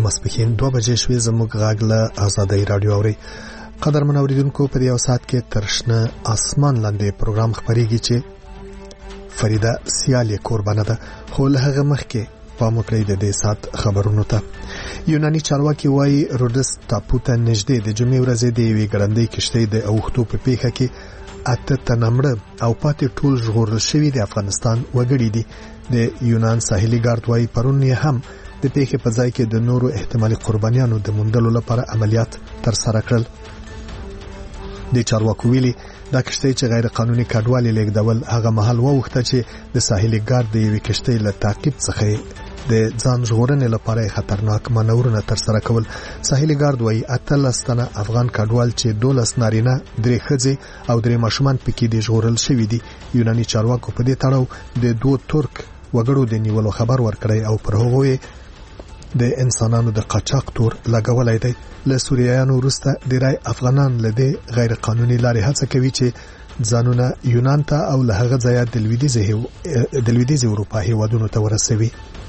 ماسپښین 2 بجې شوې. زموږ غږ له آزادۍ رادیو اوري. قدرمن اوریدونکو، په دې یو ساعت کې ترشنه اسمان لاندې پروګرام خبريږي چې فریده سیالي قربانه ده. خو له هغه مخکې پام وکړئ د دې ساعت خبرونو ته. یوناني چارواکي وايي رودس ټاپو ته نږدې د جمعې ورځې د یوې ګړندۍ کشتۍ د اوښتو په پیښه کې 8 تنه مړه او پاتې ټول ژغورل شوي د افغانستان وګړي دي. د یونان ساحلي ګارد وايي پرون یې هم د پیښې په ځای کې د نورو احتمالي قربانیانو د موندلو لپاره عملیات تر سره کړل. د چارواکو ویلي دا کشتۍ چې غیر قانوني کډوالي لیږدول هغه مهال ووخته چې د ساحلي ګارد د یوې کشتۍ له تعقیب څخه د ځان ژغورنې لپاره خطرناک مانورونه تر سره کول. ساحلي ګارد وايي 18 تنه افغان کډوال چې 12 نارینه 3 ښځې او 3 ماشومان پکې دي ژغورل شوي دي. یوناني چارواکو په دې تړاو د 2 ترک وګړو د نیولو خبر ورکړی او پر هغوی د انسانانو د قاچاق تور لګولای دی. له سوریایانو وروسته ډیری افغانان له دې غیر قانوني لارې هڅه کوي چې ځانونه یونان ته او له هغه ځایه د لویدیځ اروپا هیوادونو ته ورسوي.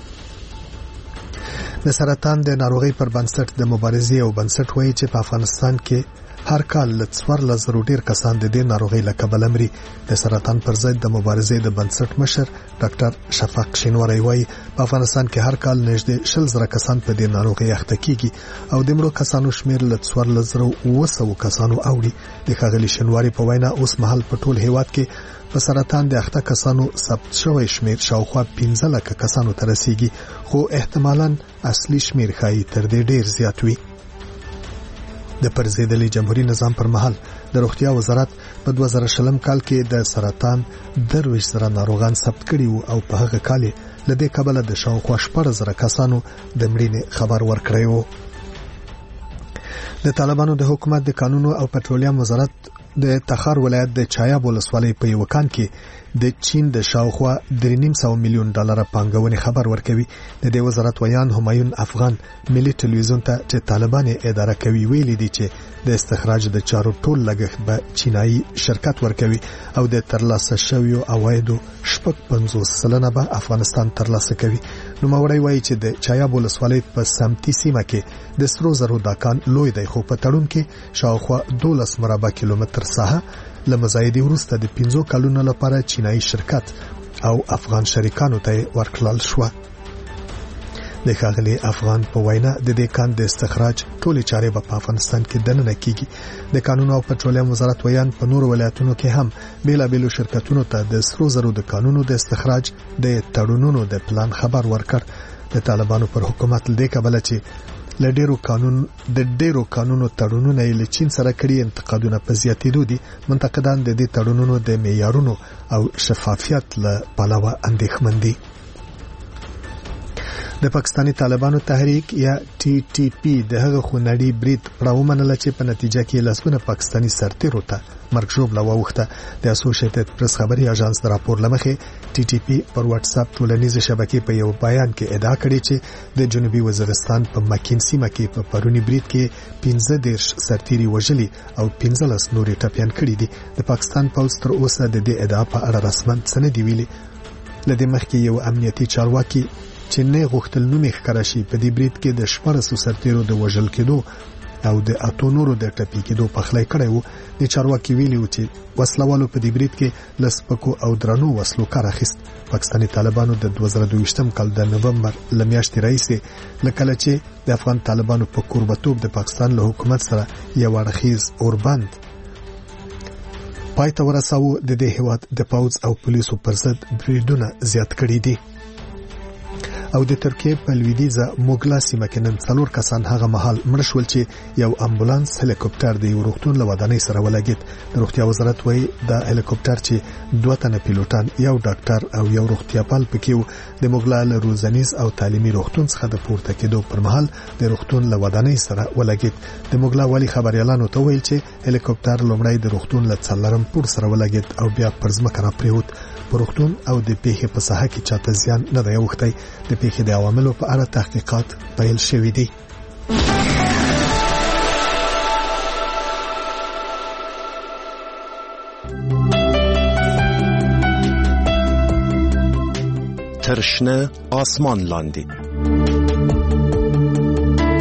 د سرطان د ناروغۍ پر بنسټ د مبارزې او بنسټ وایي چې په افغانستان کې هر کال ل 14,000 ډیر کسان د دې ناروغۍ له کبله مري. د سرطان پر ضد د مبارزې د بنسټ مشر ډاکټر شفاق شینواری وایي په افغانستان کې هر کال نږدې 20,000 کسان په دې ناروغۍ اخته کیږي او د مړو کسانو شمیر ل 14,900 کسانو اوړي. د ښاغلي شینواری په وینا اوس مهال په ټول هیواد کې په سرطان د اخته کسانو ثبت شوی شمیر شاوخوا 15 لک کسانو ته رسیږي، خو احتمالاً اصلي شمیر ښایي تر دې ډیر زیات وي. د پرزیدلي جمهوریت نظام پر مهال د روغتیا وزارت په 2020 کال کې د سرطان 20,000 ناروغان ثبت کړي وو او په هغه کال له دې کبله د شاوخوا 14,000 کسانو د مړینې خبر ورکړی وو. د طالبانو د حکومت د قانون او پټرولیم وزارت د تخار ولایت د چایاب ولسوالۍ په یو کان کې د چین د شاوخوا 3.5 میلیون ډالر پانګونې خبر ورکوي. د دې وزارت ویان همایون افغان ملي ټلویزیون ته چې طالبان اداره کوي ویلي دي چې د استخراج د چارو ټول لګښت به چینایي شرکت ورکوي او د ترلاسه شویو عوایدو 50% به افغانستان ترلاسه کوي. نو موري وایي چې د چایاب ولسوالۍ په سمتي سیمه کې د سرو زرو دکان لوی دی، خو په تړون کې شاوخوا 12 مربع کیلومتر ساحه لمزایدي وروسته د 15 کلونو لپاره چینایي شرکت او افغان شریکانو ته ورکړل شو. د ښاغلي افغان په وینا د دې کان د استخراج ټولې چارې په افغانستان کې دننه کیږي. د قانون او پټرولیم وزارت ویان په نور ولایتونو کې هم بیلابیلو شرکتونو ته د سرو زرو د قانونو د استخراج د تړونونو د پلان خبر ورکړ. د طالبانو پر حکومت له دې کبله چې د ډیرو قانونو تړونونه له چین سره کړي انتقادونه په زیاتېدو دي. منتقدان د دې تړونونو د معیارونو او شفافیت له پلوه اندېښمن دي. د پاکستاني طالبانو تحریک یا TTP د هغه خونړي برید پړاو منله چې په نتیجه کې لسګونه پاکستاني سرتیرو ته مرګ ژوبله واوښته. د اسوسییټډ پریس خبري اژانس د راپور لمخې TTP پر واتس اپ ټولنیزه شبکې په یو بیان کې ادعا کړې چې د جنوبي وزیرستان په مکین سیمه کې په پرونی برید کې 15 سرتیري وژلي او 15 نورې ټپيان کړي دي. د پاکستان پوځ تر اوسه د دې ادعا په اړه رسماً څه نه دی ویلي. لدې مخکې یو امنیتي چارواکي چې نه غوښتل نوم ښکاره شي په دې برید کې د 14 سرتیرو د وژل کېدو او د اتو نورو د ټپي کېدو پخلی کړی وو. د چارواکي ویلي و چې وسلوالو په دې برید کې لسپکو او درنو وسلو کار اخیست. پاکستاني طالبانو د 2022 کال د نومبر لمیاشتې راهیسې لکه چې د افغان طالبانو په کوربتوب د پاکستان له حکومت سره یو اړخیز اوربند پای ته ورساوه. د دې هیواد د پوځ او پولیسو پر ضد بریدونه زیات کړي دي. او د ترکیه په لویدیځه موګلا سیمه کې نن 4 کسان هغه مهال مړ شول چې یو امبولانس هلیکوپټر د یو روغتون له ودانۍ سره ولګید. د روغتیا وزارت وایي دا هلیکوپټر چې 2 تنه پیلوټان، یو ډاکټر او یو روغتیاپال پکې وو، د موګلا له روزنیز او تعلیمي روغتون څخه د پورته کېدو پر مهال د روغتون له ودانۍ سره ولګید. د موګلا والی خبريالانو ته ویل چې هلیکوپټر لومړی د روغتون له 4 پور سره ولګید او بیا پر ځمکه راپریوت. په روغتون او د پیښې په ساحه کې چاته زیان نه دی اوښتی. د پیښې د عواملو په اړه تحقیقات پیل شوي دي. ترشنه آسمان لاندې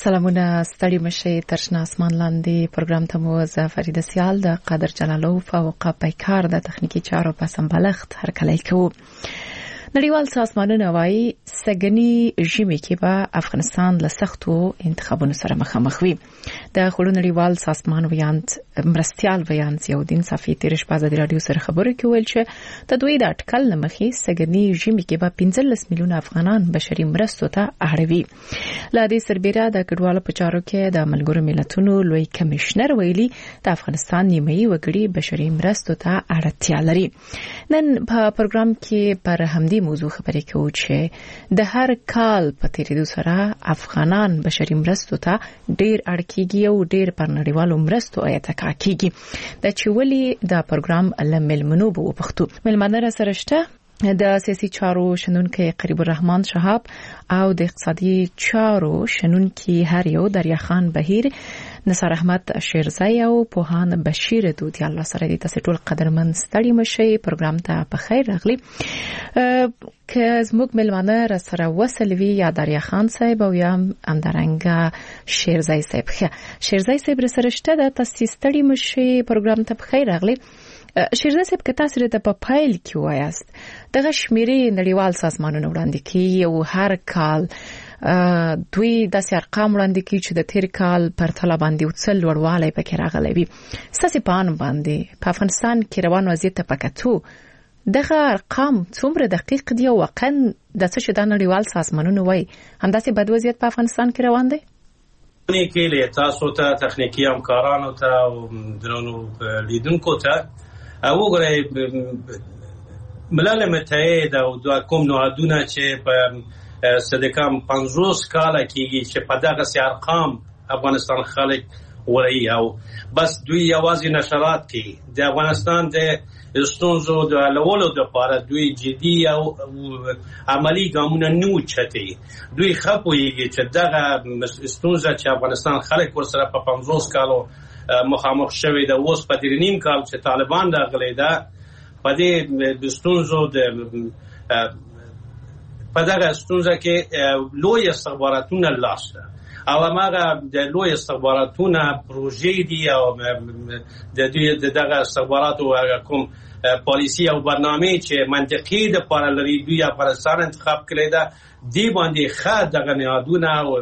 سلامونه ستړي مشي ترشنا اسمان لاندې پروګرام ته مو زه فریده سیال د قادر جلالوف او قپیکار د تخنیکی چارو په سمبالښت هرکلی کوو. نړیوال سازمانونه وايي سګنی ژمي کې به افغانستان له سختو انتخابونو سره مخامخ وي. د خلو نړیوال سازمان ویاند مرستيال ویاند زیاودین صافی تیر شپه د رادیو سره خبرو کې ویل چې د دوی د اټکل لمخې سګنی ژمي کې به 15 میلیون افغانان بشري مرستو ته اړوي. لا دې سربېره د کډوالو په چارو کې د ملګرو ملتونو لوی کمشنر ویلي د افغانستان نیمایي وګړي بشري مرستو ته اړتیا لري. نن په پروګرام کې پر همدې موضوع خبرې کوو چې د هر کال په تیریدو سره افغانان بشري مرستو ته ډېر اړ کېږي او ډېر پر نړیوالو مرستو اتکا کېږي. د چې ولې د پروګرام لملمنو به وپښتو ملمنه سره شته د سیاسي چارو شنونکي قریب الرحمن شهاب او د اقتصادي چارو شنونکي هر یو دریا خان بهیر نصر احمد شیرزای او پوهان بشیر دودی الله سره دې تاسو ټول قدرمن ستړي مشي پروګرام ته په خیر راغلي. که زموږ ملمانه را سره وسلوي یا دریا خان صاحب او یا همدارنګه شیرزای صاحب. شیرزای صاحب سره شته د تاسو ستړي مشي پروګرام ته په خیر راغلي. شیرزای صاحب که تاسو ته په پایل کې وایاست دغه شمیرې نړیوال سازمانونو وړاندې کوي او هر کال دوی د ارقام وړاندې کوي چې د تیر کال پر تله باندې وڅل لوړوالی پکې راغلی وي. ستاسې په ان باندې په افغانستان کې روان وضعیت ته پکتو دغه ارقام څومره دقیق دي او واقعا د څه چې د نړیوال سازمانونو وایي همداسې بد وضعیت په افغانستان کې روان دی؟ کې له تاسو ته تخنیکی همکارانو ته او درنو لیدونکو ته وګورئ ملل متحد او د کوم نهادونه چې په صدقام 50 کال کېږي چې په دغه سي ارقام افغانستان خلک ورایي او بس دوی یوازې نشرات کوي د افغانستان د ستونزو د حلولو لپاره دوی جدي او عملی ګامونه نه چتي. دوی خپويږي چې دغه ستونزه چې افغانستان خلک ورسره په 50 کالو مخامخ شوی د اوس په 3 کال چې طالبان راغلي ده په دې ستونزو د په دغه ستونزه کې لوی استخباراتونه لاسته او هغه د لوی استخباراتونه پروژې دي او د دغه استخباراتو کوم پالیسی او برنامه چې منطقي د پارلری دوی افغانستان انتخاب کړی ده دی باندې ښه دغه نهادونه او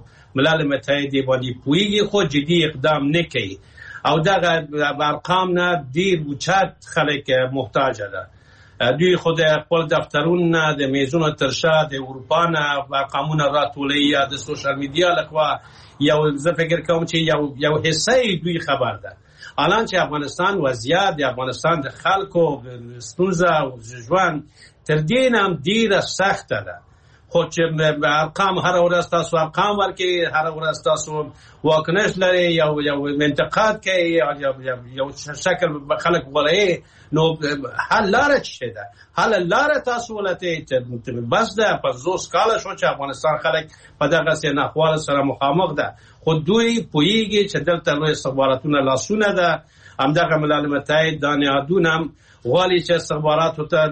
ملل متحد دی باندې پویږي خو جدي اقدام نه کوي او دغه ارقام نه ډیر اوچت خلک محتاج ده. دوی خود خپل دفترونه د میزونو ترشا د اروپا نه ارقامونه راټولوي یا د سوشل میډیا لخوا یو زه فکر کوم چې یو حصه دوی خبر ده. الان چې افغانستان وضعیت د افغانستان د خلکو ستونزه او ژوند تر دې هم ډیره سخته ده. خو چې ارقام هر ورځ تاسو ارقام ورکړي هر ورځ تاسو واکنش لري یو انتقاد کوي یو شکل خلک ولای نو حل لاره چي ده حل لاره تاسو ولته بس ده په زوس کال شو چې افغانستان خلک په دغه سینه خپل سره مخامخ ده. خو دوی پویږي چې دلته لوی استخباراتونه لاسونه ده همدغه ملل متحد د نهادونه غواړي چې استخباراتو ته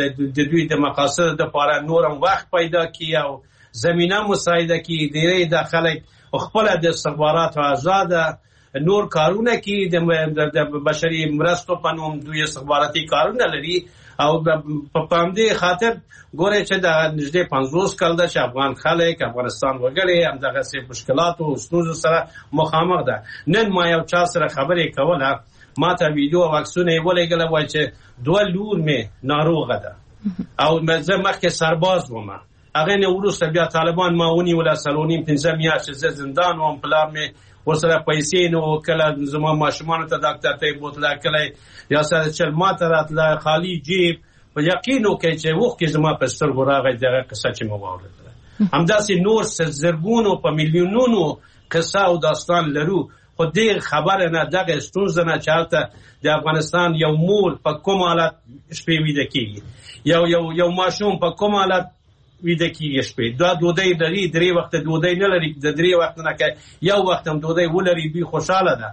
د دوی د مقاصد لپاره نورم وخت پیدا کړي او زمينه مساعده کړي ډیری د خلک خپل د استخباراتو آزاد نور کارونه کې د بشري مرستو په نوم دوی استخباراتي کارونه لري او په پامدې خاطر ګوره چې د نږدې 50 کال د افغان خلک افغانستان وګړي هم دغه سي مشکلات او ستونزو سره مخامخ ده. نن ما یو چا سره خبرې کوله ما ته ویډیو او عکسونه ولېږل وای چې دوه لور مې ناروغه ده او زه مخکې سرباز وم هغه نه وروسته بیا طالبان ما ونیول سلونیم 15 میاشتې زندان وم پلار مې ورسره پیسې نو کله زما ماشومان ته ډاکټر ته بوتله کله یا سره چل ما ته راتله خالی جیب په یقین وکړي چې وخت کې زما په سترګو راغی دغه قصه چې مو واورېدله. همداسې نور زرګونو په میلیونونو قصه او داستان لرو خو دې خبره نه دغه ستونزه نه چالته د افغانستان یو مور په کوم حالت شپې ویده کیږي یو ماشوم په کوم حالت ویده کیږي شپې دا دوی لري درې وخت دوی نه لري د درې وخت نه کې یو وخت هم دوی ولري دوی خوشاله ده.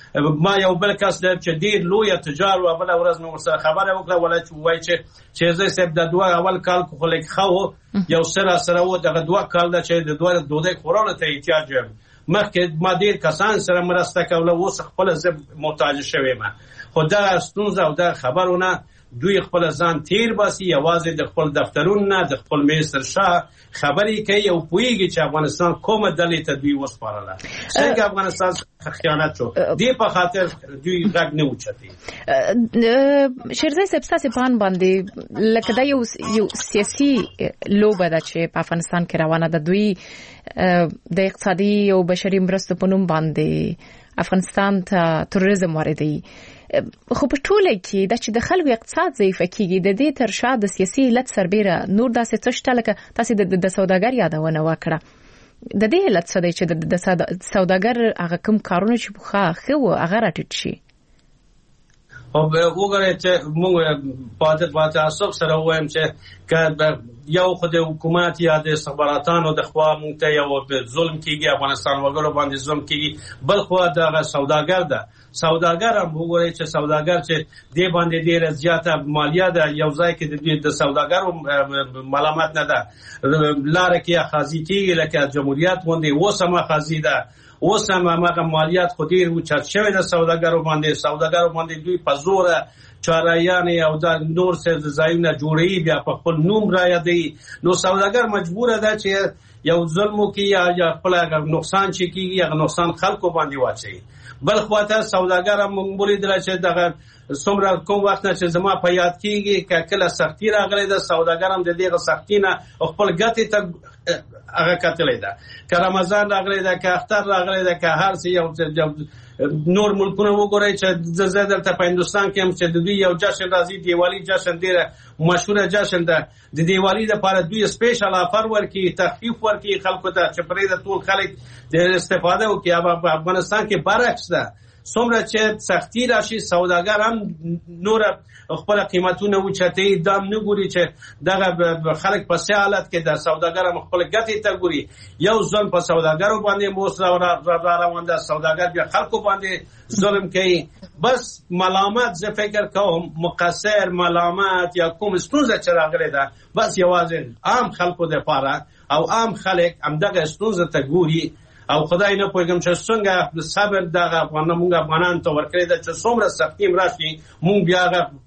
ما یو بل کس در چې ډیر لوی تجار و بل ورځ مې ورسره خبره وکړه وای چې زه سب د دوه اول کال خو لیک خو یو سره و دغه دوه کال د چې د دوه خورانه ته احتیاج مخکې ما ډېر کسان سره مرسته کوله اوس خپل زه محتاج شوم خو دا ستونزه او دا خبرونه دوی خپل ځان تیر باسي یوازې د خپل دفترونو نه د خپل منستر شاه خبرې کوي او پوهیږي چې افغانستان کومه ډلې ته دوی وسپارله څنګه افغانستان خیانت شو دې په خاطر دوی غږ نه اوچتي. شیرزای صاحب ستاسو په ان باندې لکه دا یو سیاسي لوبه ده چې په افغانستان کې روانه ده. دوی د اقتصادي او بشري مرستو په نوم باندې افغانستان ته تروریزم واردوي خو په ټوله کې د چې د خلکو اقتصاد ضعیف کیږي د دې تر شا د سیاسي علت سربېره نور داسې څه شته لکه تاسو د سوداګر یادونه وکړه د دې علت څه دی چې د سوداګر هغه کوم کارونه چې بخا خو هغه راټیټ شي. او وګورئ چې موږ په تعصب سره وایم چې یو خو د حکومت یا د استخباراتانو د خوا موږ ته یو ظلم کیږي افغانستان وګړو باندې ظلم کیږي بل خو د سوداګر ده سوداګر هم وګورئ چې سوداګر چې دې باندې ډیره زیاته مالیه ده یو ځای کې د سوداګرو ملامت نه ده لاره کې اخاذي کیږي لکه جمهوریت باندې وسمه اخاذي ده اوس هم هغه مالیات خو ډیر اوچت شوی د سوداګرو باندې دوی په زور چارایانې او د نور څه ځایونه جوړي بیا په خپل نوم را یادي نو سوداګر مجبور ده چې یو ظلم کوي یا خپل نقصان چې کیږي هغه نقصان خلکو باندې واچي. بل خواته سوداګر هم مولید چې دغه څومره کوم وخت چې زما په یاد کیږي کله سختي راغلی د سوداګر هم د دې سختي نه خپل ګټې ته هغه کتلې ده که رمضان راغلی ده که اختر راغلی ده که هر څه یو نور ملکونه وګورئ چې زه دلته په هندوستان کې هم چې د دوی یو جشن راځي دیوالی جشن ډېره مشهوره جشن ده د دیوالی لپاره دوی سپیشل آفر ورکړي تخفیف ورکړي خلکو ته چې پرې د ټول خلک د استفاده وکړي. په افغانستان کې برعکس ده څومره چې سختی راشي سوداګر هم نور خپل قیمتونه اوچتي دام نه ګوري چې دغه خلک په سه حالت کې د سوداګر هم خپل ګټې ته ګوري یو ځل په سوداګرو باندې موسره روان ده سوداګر بیا خلکو باندې ظلم کوي. بس ملامت زه فکر کوم مقصر ملامت یا کوم ستونزه چې راغلی ده بس یوازې عام خلکو لپاره او عام خلک هم دغه ستونزه ته ګوري او خدای نه پوهیږم چې څنګه صبر دغه افغانان ته ورکړی ده چې څومره سختي راشي مونږ بیا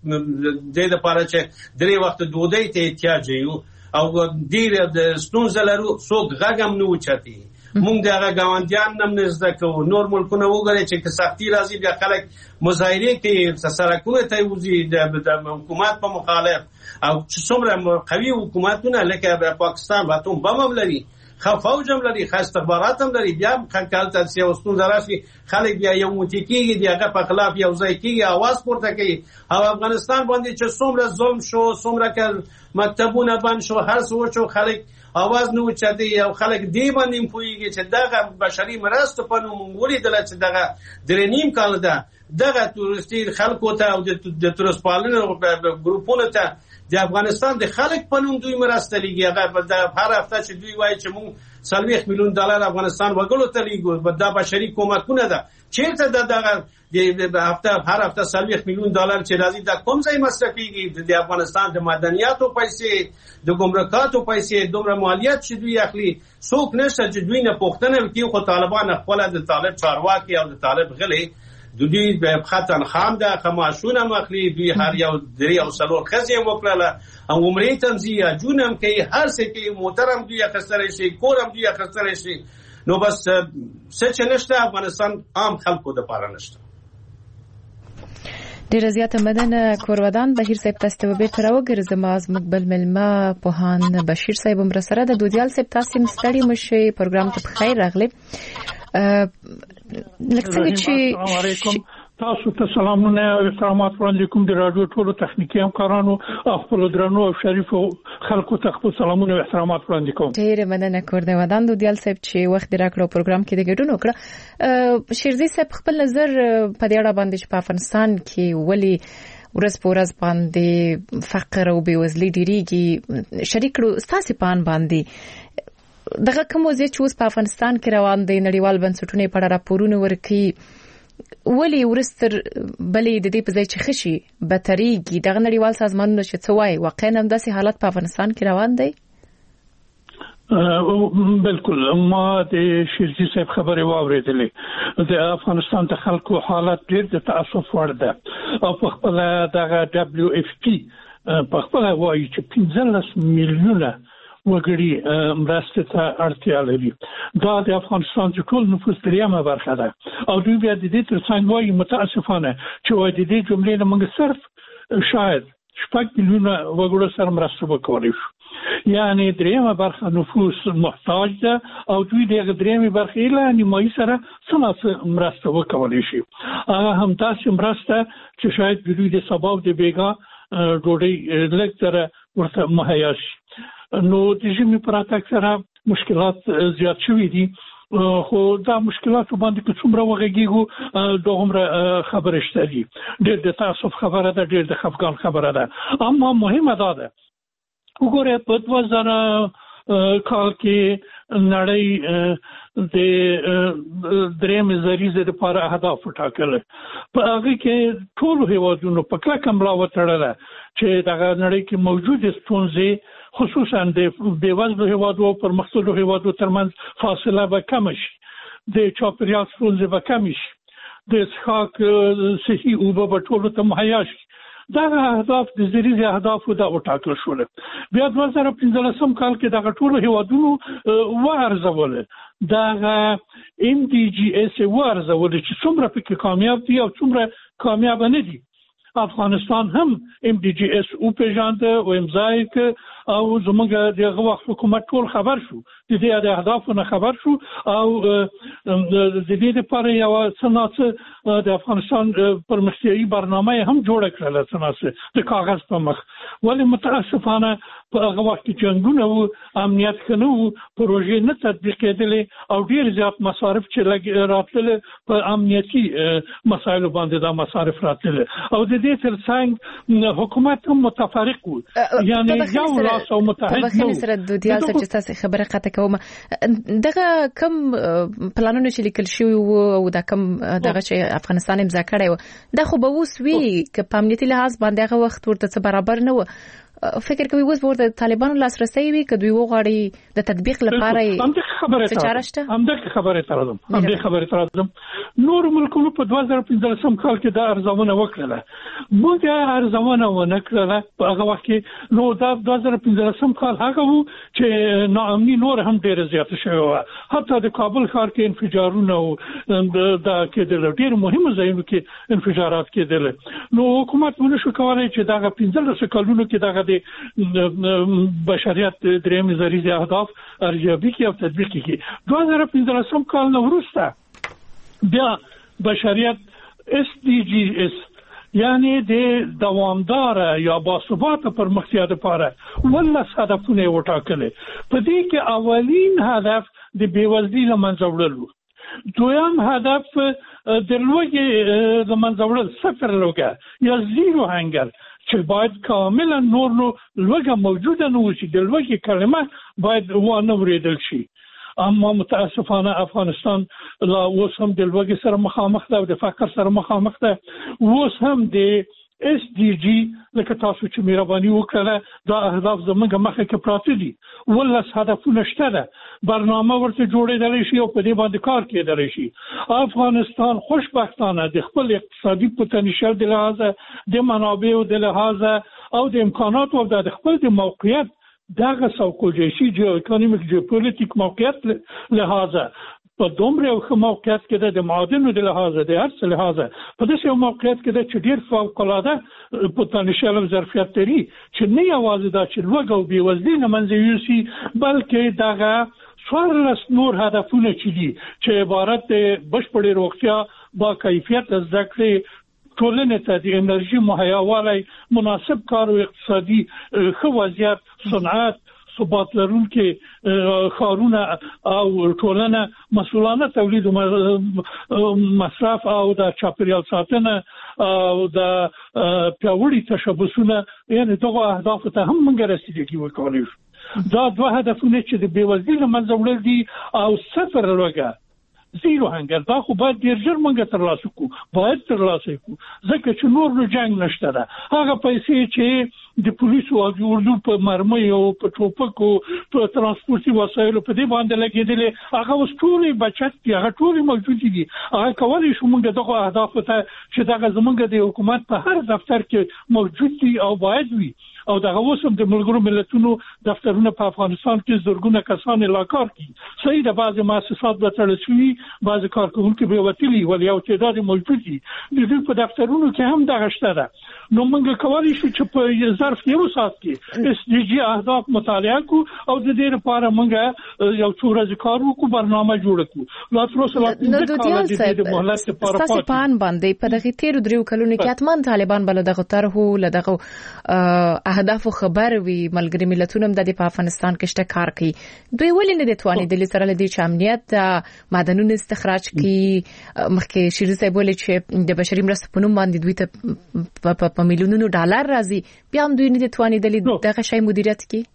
د لپاره چې درې وخت ډوډۍ ته احتیاج یو او ډیر د ستونزې لرو څوک غږ هم نه اوچتي مونږ دغه ګاونډیان هم نه زده کوو نور ملکونه وګورئ چې سختي راځي بیا خلک مظاهره کوي سرکونه ته وځي د حکومت په مخالف او څومره قوي حکومتونه لکه پاکستان واتوم بم لري فوج هم لري استخبارات هم لري بیا خلک ته سیاستون دراشي خلک بیا یو موتیکیږي دیغه په خلاف یو ځای کیږي आवाज پورته کوي او افغانستان باندې چې څومره ظلم شو څومره که مکتبونه بند شو هر څه وشو خلک आवाज نه وچتي او خلک دی باندې پوهیږي چې دغه بشري مرستو په نوم ولیدل چې دغه درې نیم کال ده دغه تورستي خلکو ته او د تورست پالنې ګروپونو ته د افغانستان د خلک په نوم دوی مرسته لګي هغه هر هفته چې دوی وایي چې موږ $40 میلیون افغانستان وګړو ته لګو دا بشري کومکونه ده چیرته دغه هر هفته $40 میلیون چې راځي دا کوم ځای مصرفيږي د افغانستان د معدنیاتو پیسې د ګمرکاتو پیسې دومره مالیات چې دوی اخلي څوک نشته چې دوی نه پوښتنه وکړي خو طالبان خپل د طالب چارواکي او د طالب غلي دوی به خطن خام ده خماشونه مخلي دوی هر یو درې او څلور خزې وکړه او عمرې تنظیه جونم کوي هر څه کوي محترم دوی اخستره شي کورم دوی اخستره شي نو بس څه نشته افغانستان عام خلکو د پاره نشته. ډیر زیاته مدن کورودان بشیر صاحب تاسو به بیرته راوګرځم از مقبل ملما پوهان بشیر صاحب هم سره د دودیال صاحب تاسو مستړی مشه پروګرام ته خیر راغلی لکه چې تاسو ته سلامونه او احترامات وړاندې کوم د رادیو ټولو تخنیکی همکارانو خپل درنو او شریفو خلکو ته خپل سلامونه او احترامات وړاندې کوم. ډیر مننه کورودان دودیال صاحب چې وخت راکړو پروګرام کې د ګډون وکړه. شیرزي صاحب خپل نظر په دې اړه باندې چې په افغانستان کې ولې ورځ په ورځ باندې فقر او بېوزلي ډیریږي شریک کړو ستاسو پان باندې دغه کوم وضعیت چې اوس په افغانستان کې روان دی نړیوال بنسټونه په اړه راپورونه ورکړي ولې ورستر بلې د دې په ځای چې خشي بتريږي دغه نړیوال سازمانونه چې څه وایي واقعا هم داسې حالت په افغانستان کې روان دی؟ بالکل ما د شیرجی صاحب خبره واوریدلې د افغانستان د خلکو حالت ډېر د تاسف وړ ده او په خپل دغه WFP په خپل وایي چې 15 میلیونه وګړي مرسته ته اړتیا لري. دا د افغانستان د ټول نفوس دریمه برخه ده او دوی بیا د دې ترڅنګ وایي متاسفانه چې وایي د دې جملې نه موږ صرف شاید 6 میلیونه وګړو سره مرسته وکړو. یعنی دریمه برخه نفوس محتاج ده او دوی د دریمه برخه له نیمایي سره څنګه مرسته وکولای شي. هغه هم تاسو مرسته چې شاید دوی د سبب د بیګا ډوډۍ لکتره ورته مهیا شي. نو د ژمي پر اتاک سره مشکلات زیات شوي دي خو دا مشکلات باندې که څومره وغږیږو دومره خبره شته دي. ډېر د تاسف خبره ده، ډېر د خفګان خبره ده. اما مهمه ده وګوره په 2000 کال کې نړۍ د درېم زریزه د لپاره اهداف ټاکل. په هغه کې ټول هیوادونو په کلکه ملا وتړله چې دغه نړۍ کې موجود ستونزې خصوصا د بیوزلو هیوادو او پرمختللو هیوادو ترمنځ فاصله به کم شي، د چاپیریال ستونزې به کم شي، د څښاک صحي اوبه به ټولو ته مهیا شي. دا اهداف د زریزه اهداف دا وټاکل شول. بیا 2015 کال کې دغه ټول هیوادونو وارزول دا MDGs وارزول چې څومره پکې کامیاب دي او څومره کامیاب نه دي. افغانستان هم MDGs او پیژانده او امضای ک او زموږ دغه وخت حکومت ټول خبر شو د دې د اهدافونو خبر شو او د دې لپاره یو سناسه د افغانستان پرمختیایي برنامه هم جوړ کړل سناسه د کاغذ په مخ. ولی متاسفانه په هغه وخت کې جنګونه او امنیت کنو پروژې نه تطبیق کېدلې او ډیر زیات مصارف چې راتل په امنیتي مسایلو باندې دا مصارف راتل او د دې ترڅنګ حکومت هم متفرق و. یعنی یو لاس او متحد نو. بخښنه سره د دیال سره چې تاسو خبره قطع کوم دغه کم پلانونه چې لیکل شوی او دا کم دغه چې افغانستان امضا کړی و دا خو به اوس وی ک په امنیتي لحاظ باندې هغه وخت ورته برابر نه و. فکر کوي اوس ورته طالبانو لاسرسي وي که دوی وغواړي د تطبیق لپاره څه چاره شته؟ همدغه خبره ترادم نور ملکونو په 2015 کال کې دا ارزونه وکړه. موږ ارزونه ونه کړله په هغه وخت کې. نو دا 2015 کال هغه وو چې ناامني نور هم ډیره زیاته شوې وه. حتی د کابل ښار کې انفجارونه او دا کېدل، ډېر مهمو ځایونو کې انفجارات کېدل. نو حکومت ونشو کولی چې دغه 15 کلونو کې دغه د بشریت درېیم زریزه اهداف ارزیابي کې او تطبیق کې 2015 کال نو وروسته بیا بشریت SDGs یعنی د دوامدار یا باثبات پرمختیا لپاره ولس هدفونه وټاکل. په دې کې اولین هدف د بیوزلۍ لمنځه وړل و. دویم هدف د لوږې لمنځه وړل، صفر لوږه یا زیرو هنګر چې باید کاملا نور نو لوږه موجوده نه وي، د لوږې کلمه باید ونه وریدل شي. اما متاسفانه افغانستان لا اوس هم د لوږې سره مخامخ ده او د فقر سره مخامخ ده. اوس هم د SDG لکه تاسو چې مهرباني وکړه دا اهداف زموږ مخه کې پراته دي. ولس هدفونه شته ده، برنامه ورته جوړېدلی شي او په دې باندې کار کېدلی شي. افغانستان خوشبختانه د خپل اقتصادي پوتنشل د لحاظه، د منابعو د لحاظه او د امکاناتو او د خپل د موقعیت دغه سوکوجیسي جیو اکونومیک جیوپولیټیک موقعیت لحاظه په دومره یو موقعیت کې د معادنو د لحاظه د هر څه لحاظه په داسې یو موقعیت کې د ډېر فوق‌العاده پوتنشل او ظرفیت لري چې نه یوازې دا چې لوږه او بېوزلي له منځه یوسي بلکې دغه 14 نور هدفونه چې دي چې عبارت د بشپړې روغتیا، با کیفیت زده کړې، ټولنې ته د انرژي مهیاوالی، مناسب کار او اقتصادي ښه وضعیت، صنعت، ثبات لرونکي ښارونه او ټولنه، مسؤلانه تولید او مصرف او د چاپیریال ساتنه او د پیاوړي تشبثونه، یعنی دغه اهداف ته هم موږ رسیدګي وکړو. دا دوه هدفونه چې د بیوزلۍ له منځه وړل دي او صفر لوږه، زیرو هنګر، دا خو باید ډېر ژر موږ ترلاسه کړو، باید ترلاسه کړو ځکه چې نور نو جنګ نشته ده. هغه پیسې چې د پولیسو او د اردو په مرمۍ او په ټوپکو په ترانسپورتي وسایلو په دې باندې لګېدل هغه وسټوري بچت دي هغه ټول موجود دي هغه کولای شو موږ دغه اهداف ته چې دغه زمونږ د حکومت په هر دفتر کې موجود دي او باید وي او دغه وسم د ملګرو ملتونو دفترونه په افغانستان کې زورګونه کسان لا کار کوي صحیح د بعض مؤسسات به تړل شوي بعض کارکونکو به وتلي ولې او تعداد موجود دي د دې په دفترونو کې هم دغه شته ده نو موږ کولی شو چې په ظرف یو ساعت کې اس ډي جی اهداف مطالعه کو او د دې لپاره موږ یو څو ورځې کار وکړو برنامه جوړ کړو لا تر اوسه د مهلت لپاره پاکستان باندې په دغه 13 کلونو کې اتمن طالبان بل دغه طرحو لدغه اهداف خبر وی ملګری ملتونو د په افغانستان کې شته کار کوي دوی ولې نه د توانې د سره لدی چې امنیت معدنونو استخراج کی مخکې شری صاحب ولې چې د بشري مرستو په نوم باندې دوی ته په میلیونونو ډالر راځي بیا هم دوی نه د توانې دغه شی مدیریت کی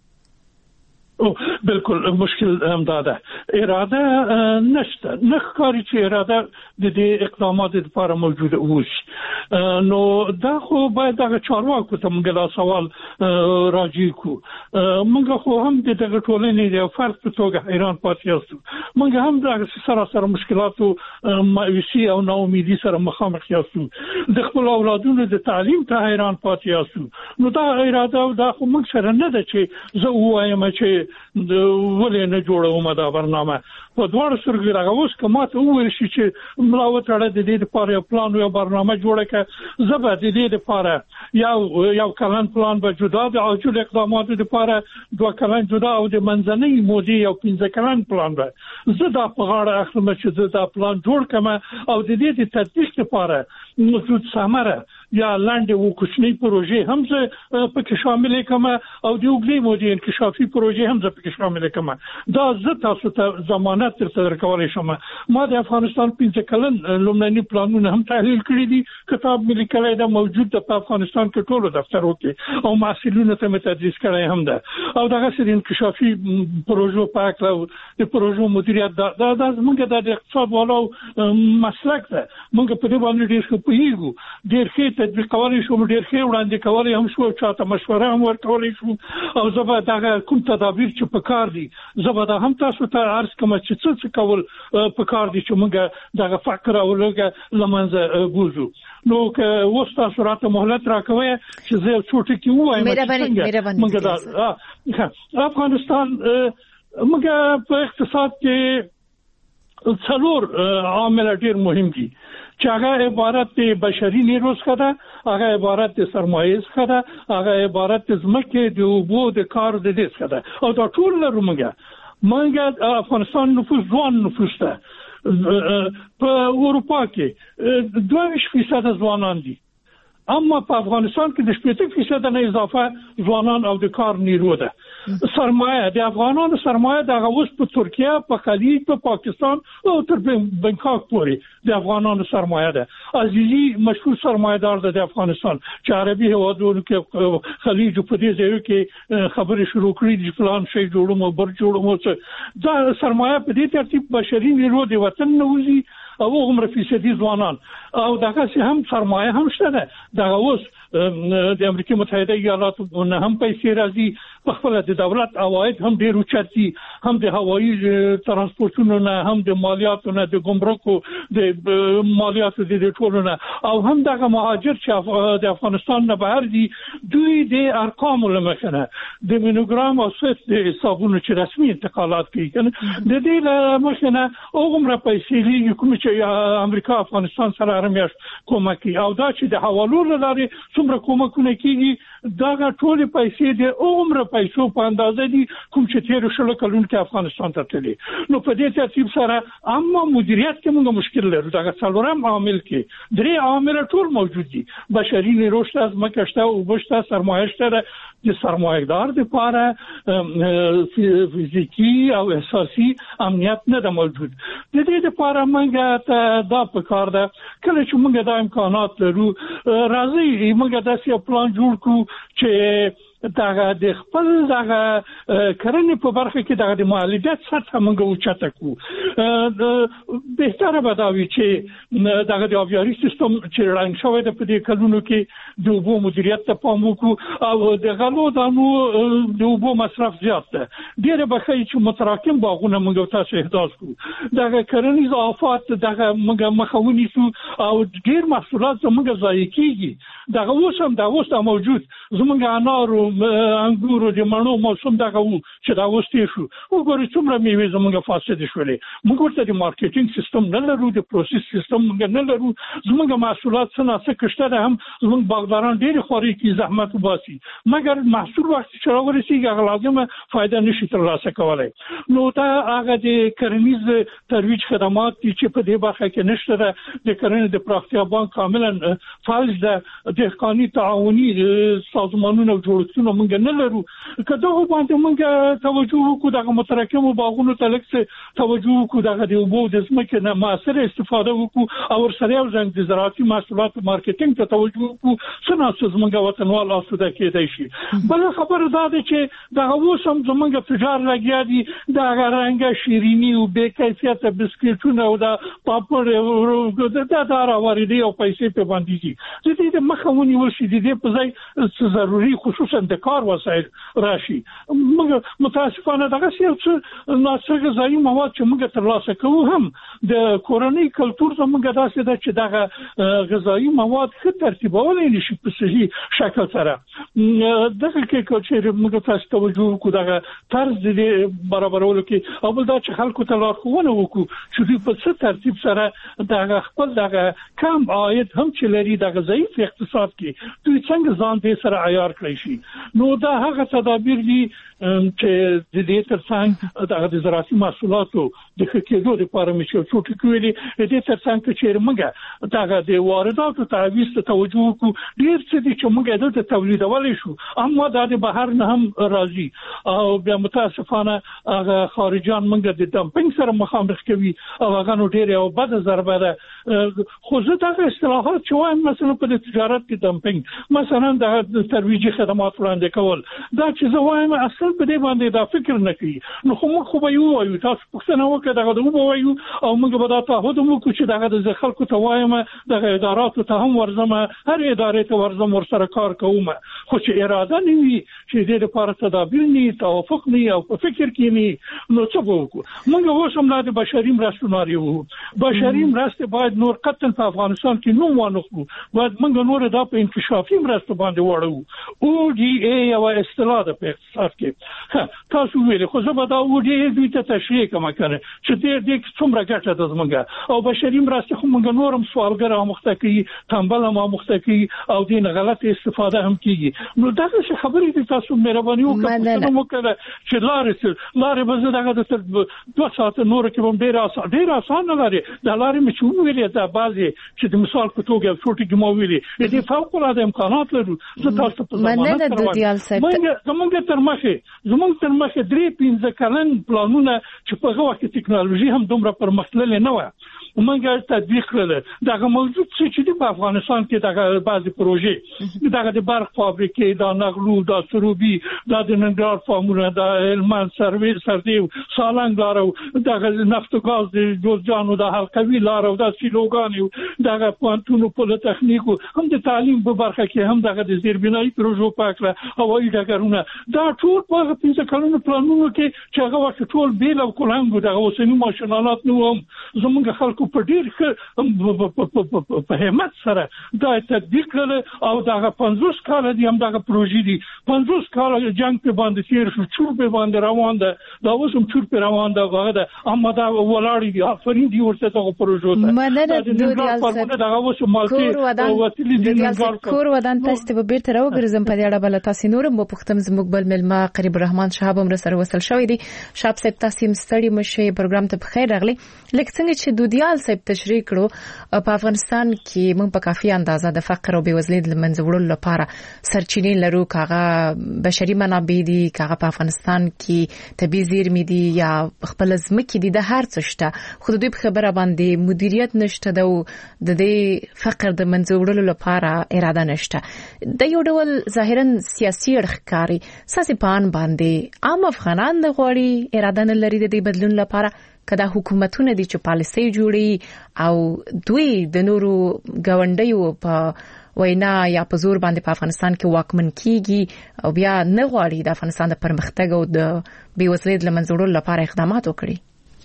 بالکل مشکل هم ده اراده نشته نخکاری چې اراده د دې اقدامات لپاره موجوده وي نو دا خو باید دغه چارواکو ته موږ دا سوال راجع کو موږ خو هم د دغه ټولنې د فرد په توګه حیران پاتې یاستو موږ هم د سره مشکلاتو مایوسي او ناامیدي سره مخامخ یاستو د خپل اولادونو د تعلیم ته حیران پاتې یاستو نو دا اراده دا خو موږ سره نه ده چې زه وایم چې ولې نه جوړوم دا برنامه په دوړ سرګ راغوس کما ته وویل شي چې ملاوت اړه د دې لپاره یو پلان او برنامه جوړه کړه زبر د دې لپاره یو کلن پلان به جدا د عاجل اقداماتو لپاره 2 کلن جدا او د منځنۍ مودې یو 15 کلن پلان به زه دا په غاړه اخلم چې زه دا پلان جوړ کړم او د دې د تطبیق لپاره موجود ثمره یا لاندې و کوچنی پروژې هم زه پکې شامل کړم او د وګړي مودې انکشافي پروژې هم زه پکې شامل کړم دا زه تاسو ته ضمانت تر کولای شم ما د افغانستان 15 کلن لومړني پلانونه هم تحلیل کړی دي کتاب ملي کړی دا موجود د افغانستان کې ټولو دفترونو کې او محصلینو ته تدریس کړی هم ده او دغه سری انکشافي پروژو پاک او د پروژو مدیریت دا زموږ د اقتصاد والو مسلک ده موږ په دې باندې ډیر ښه پوهیږو ډیر ښه تطبیق کولای شو ډیر ښه وړاندې کولای هم شو چاته مشوره هم ورکولای شو او زه به دغه کوم تدابیر چې په کار دي زه به هم تاسو ته عرض کوم چې څه کول په کار دي چې موږ دغه فقر او لږه لمنځه بوزو نو که اوس تاسو راته مهلت راکوي چې زه څو ټکي وایم موږ افغانستان موږ په اقتصاد کې څلور عامل ډیر مهم دي چې هغه عبارت بشري نیرو څخه ده هغه عبارت سرمایه څخه ده هغه عبارت زمکه د اوبو د کار د دې څخه ده او دا ټول لرو موږ افغانستان نفوس ځوان نفوس ده په اروپا کې 22% ځوانان دي اما په افغانستان کې د 80% نه اضافه ځوانان او د کار نیرو ده سرمایه د افغانانو سرمایه د اوس په ترکیه په خلیج په پاکستان او تر بنکاک پورې د افغانانو سرمایه ده عزیزي مشهور سرمایدار ده د افغانستان چې عربي هوادونو کې خلیج په دې ځای کې خبرې شروع کړې دي فلان شي جوړوم او بر جوړوم دا سرمایه په دې ترتیب بشري نیرو د وطن نوځي او عمر فیصدي ځوانان او دغه هم سرمایه هم شته دا اوس د امریکا متحده ایالاتو نه هم پیسې راځي په خپل د دولت عواید هم ډیر اوچت دي هم د هوایي ترانسپورتونو نه هم د مالیاتو نه د ګمرکو د مالیاتو د ټولو نه او هم دغه مهاجر چې د افغانستان نه بهر دي دوی د ارقام لمخنه د مینوګرام او سوت د حسابونو چې رسمي انتقالات کوي کنه د دې لمخنه عمر پیسې لري کوم چې امریکا افغانستان سره رمیاش کومکی او دا چې د حوالو لري څومره کومکونه کیږي دا ټول پیسې د عمر پیسو په اندازه دي کوم چې تیر شل کلونو کې افغانستان ته تللی نو په دې ترتیب سره اما مدیریت کې موږ مشکل لرو دا څلورم عامل کې درې عامل ټول موجود دي بشري نیرو شته مکشته او بشته سرمایه شته د سرمایه‌دار لپاره فزیکی او احساسي امنیت نه د موجود د دې لپاره موږ ته دا پکار ده کله چې موږ د امکانات لرو راځي موږ داسې پلان جوړ کړو چې دغه د خپل دغه کرنې په برخه کې دغه مالیات سطح موږ اوچته کو بهتره به دا وي چې دغه د آبیاري سیستم چې رنګ شوی د په دې کلونو کې د اوبو مدیریت ته پام وکړو او د غلو دانو د اوبو مصرف زیات ده ډیره بخښي چې متراکم باغونه موږ تاسو احداث کو دغه کرنیز آفات دغه موږ مخاوني سو او ډیر محصولات موږ ضایع کیږي دغه اوس هم موجود زموږ انارو انګورو د مڼو موسم دغه وو چې دا وستې شو وګورئ څومره میوې زموږ فاسد شولې موږ ورته د مارکیټینګ سیستم نه لرو د پروسس سیستم موږ نه لرو زموږ محصولات څنګه کشته ده هم زموږ باغداران ډېر خوري کی زحمت وباسي مګر محصول وخت چې راورسیږي هغه لازمه فائدہ نشي ترلاسه کولای نو دا هغه د کرنیز ترویج خدمات چې په دې برخه کې نشته ده د کرنې د پراختیا بانک کاملا فعال ده د دهقاني تعاوني سازمانونو جوړښتونه موږ نه لرو کله هغه باندې موږ توجه وکړو د متراکمو باغونو ته لکه توجه وکړو د اوبو د ځمکې نه مؤثره استفاده وکړو او سره یو ځنګ د زراعتي محصولاتو مارکیټینګ ته توجه وکړو څنګه زموږ وطنوال آسوده کېدای شي بل خبره دا ده چې د اوسم زموږ تجار لګیا دي د رنګ شیرینی او به کیفیت بسکټونه او د پاپړ د دارا واردې او پیسې په باندې دي چې دې مخاوني ورشي دې په ځای ضروري خصوصا د کار وسایل راشي موږ متاسفانه دغه څه ناڅه غذایی مواد چې موږ ترلاسه کوو هم د کورنۍ کلچر زموږ داسې ده چې دغه غذایی مواد ښه ترتیبول نشي په صحیح شکل سره دغه کې کلچر موږ تاسو توجه وکړو دغه طرز دې برابرولو کې اول دا چې خلکو ته لارښوونه وکړو چې په څه ترتیب سره دغه خپل دغه کم عاید هم چې لري دغه ضعیف اقتصاد کې دوی څنګه ځان دې سره عیار کړی شي نو دا هغه تدابیر دي چې د دې ترڅنګ د زراعتي محصولاتو د کېدو لپاره مشو څوټ کوي د دې ترڅنګ چې موږ دغه د وارداتو تعویض ته توجه وکړو ډیر څه دي چې موږ د تولیدولای شو اما د بهر نه هم راځي او بیا متاسفانه هغه خارجيان موږ د ډمپینګ سره مخامخ کوي او هغه نو ډیر یو بد ضربه ده خو زه دغه اصطلاحات چې وایم مثلا په تجارت کې ډمپینګ مثلا د ترویجي خدمات وړاندې کول دا چې زه وایم اصل په دې باندې دا فکر نه کوي نو خو موږ خو به یو تاسو پښتنه وکړه دغه دوه وایو او موږ به دا تعهد وکړو چې دغه د خلکو ته وایم دغه اداراتو ته هم ورزم هر ادارې ته ورزم ورسره کار کوم خو چې اراده نه وي چې دې لپاره تدابیر نه توافق نه او په فکر کې نه نو څه وکړو موږ اوس هم د بشري مرستو ناریو بشري مرستې باید نور قطن په افغانستان کې نو وانخلو باید موږ نور دا په انکشافي مرستو باندې وړو او ډي اي او اصطلاح د په اقتصاد کې تاسو ویل خو زه به دا او ډي دوی ته تشریح کوم کنه چې دې څومره ګټه ده زمونږ او بشري مرستې خو موږ نورم سوالګر او مختکی تنبل او مختکی او دین غلط استفاده هم کیږي نو دا څه خبرې دي تاسو مهرباني وکړئ چې لارې به زه دغه د 2 ساعت نور کې هم ډیر آسان نه لري دا لارې مې چې ویلې دا بعضي چې د مثال په توګه څوټي کې مو ویلې دې فوق العاده امکانات لرو زه تاسو په ضمانت زمونږ تر مخه 3-5 کلن پلانونه چې په هغه وخت ټکنالوژي هم دومره پرمختللې نه و ومنګه تطبیق کړل دغه موجود چې د افغانستان کې دغه بعضي پروژې دغه د برق فابریکې د نغلو د سروبي د ننګرهار فارمونه د هلمند سردیو سالنګ لارو دغه نفت او غاز د جوړجانو د حلقوي لارو د سیلوګانو دغه پانتونو پوله تخنیکو هم د تعلیم په برخه کې هم دغه د زیربنایي پروژو پاکله هوایي ډګرونه دا ټول په 15 کلونو پلانونو کې چې هغه وخت ټول بیل او کولنګو دغه اوسنی ماشینالات نو هم زمونږ خلکو په ډیر په همت سره دا تطبیق کړل او دغه 50 کال دي هم دغه پروژې دي 50 کال جنگ په باندې تیر شو چور په باندې روان ده دا اوسم چور په روان ده هغه ده اما دا ولاړ دي افرین دي ورته دغه پروژو ته مننه دوریال دغه اوسم مالتي کور ودان تاسو به بیرته راوګرځم په دې اړه بل تاسو نورم په پختم زموږ بل ملما قریب الرحمن شهاب هم سره وصل شوی دي شاب صاحب تاسو ستړي مشه پروګرام ته بخیر راغلی لکه څنګه چې دودیال نړیوال صاحب تشریح کړو په افغانستان کې موږ په کافي اندازه د فقر او بېوزلۍ د منځه وړلو لپاره سرچینې لرو، کاغه بشري منابع دي، کاغه په افغانستان کې طبيعي زیرمې دي یا خپل ځمکې دي، د هر څه شته، خو د دوی په خبره باندې مدیریت نشته، د دې فقر د منځه وړلو لپاره اراده نشته. د یو ډول ظاهرا سیاسي اړخکاري ساسي پان باندې عام افغانان د غوړي اراده نه لري د دې بدلون لپاره، کدا حکومتونه دي چې پالیسي جوړي او دوی د نورو غونډیو په وینا یا په زور باندې په افغانستان کې واکمن کیږي او بیا نه غواړي د افغانستان د پرمختګ او د بېوزلۍ د منځ وړلو لپاره اقدامات وکړي.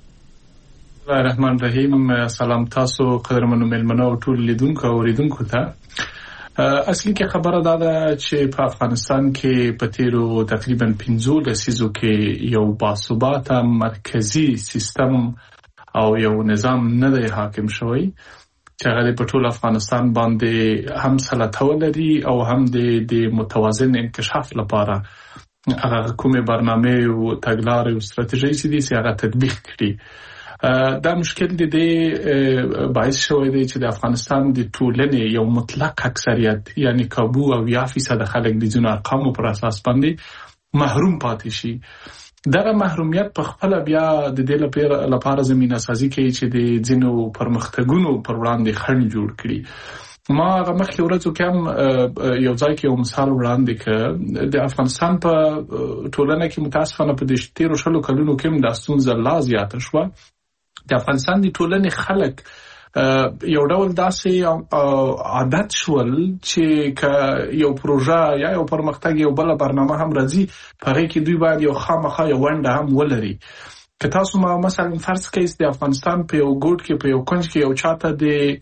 بسم الله الرحمن الرحیم. سلام تاسو قدرمنو ملمنو او ټول لیدونکو او اوریدونکو ته. اصلي کې خبره ده چې په افغانستان کې په تیرو تقریبا 15 لسیزو کې یو باثباته مرکزی سیستم او یو نظام نه دی حاکم شوی چې هغه په ټول افغانستان باندې هم سلطه ولري او هم د متوازن انکشاف لپاره هغه کومه برنامه او تګلارې او ستراتیژي چې هغه تطبیق کړي. دا مشکل دی باعث شوی دی چې د افغانستان د ټولنې یو مطلق اکثریت یعنی کابو او 10% خلک د ځینو ارقامو پر اساس باندې محروم پاتې شي. دا محرومیت په خپل بیا د دې لپاره زمينه سازي کوي چې د ځینو پرمختګونو پر وړاندې خنډ جوړ کړي. ما مخکې ورځو کې هم یو ځای کې یو مثال وړاندې کړ. د افغانستان په ټولنه کې متاسفانه په دې تیرو شلو کلونو کې د ستونزې لا زیاته شوه. د افغانستان د ټولنې خلک یو ډول داسې عادت شول چې یو پروژه یا یو پرمختګ یو بل برنامه هم راځي په هغه کې دوی باید یو خامخا یو ونده هم ولري. که تاسو ما مثلا فرض کړئ د افغانستان په یو ګوټ کې په یو کنج کې یو چاته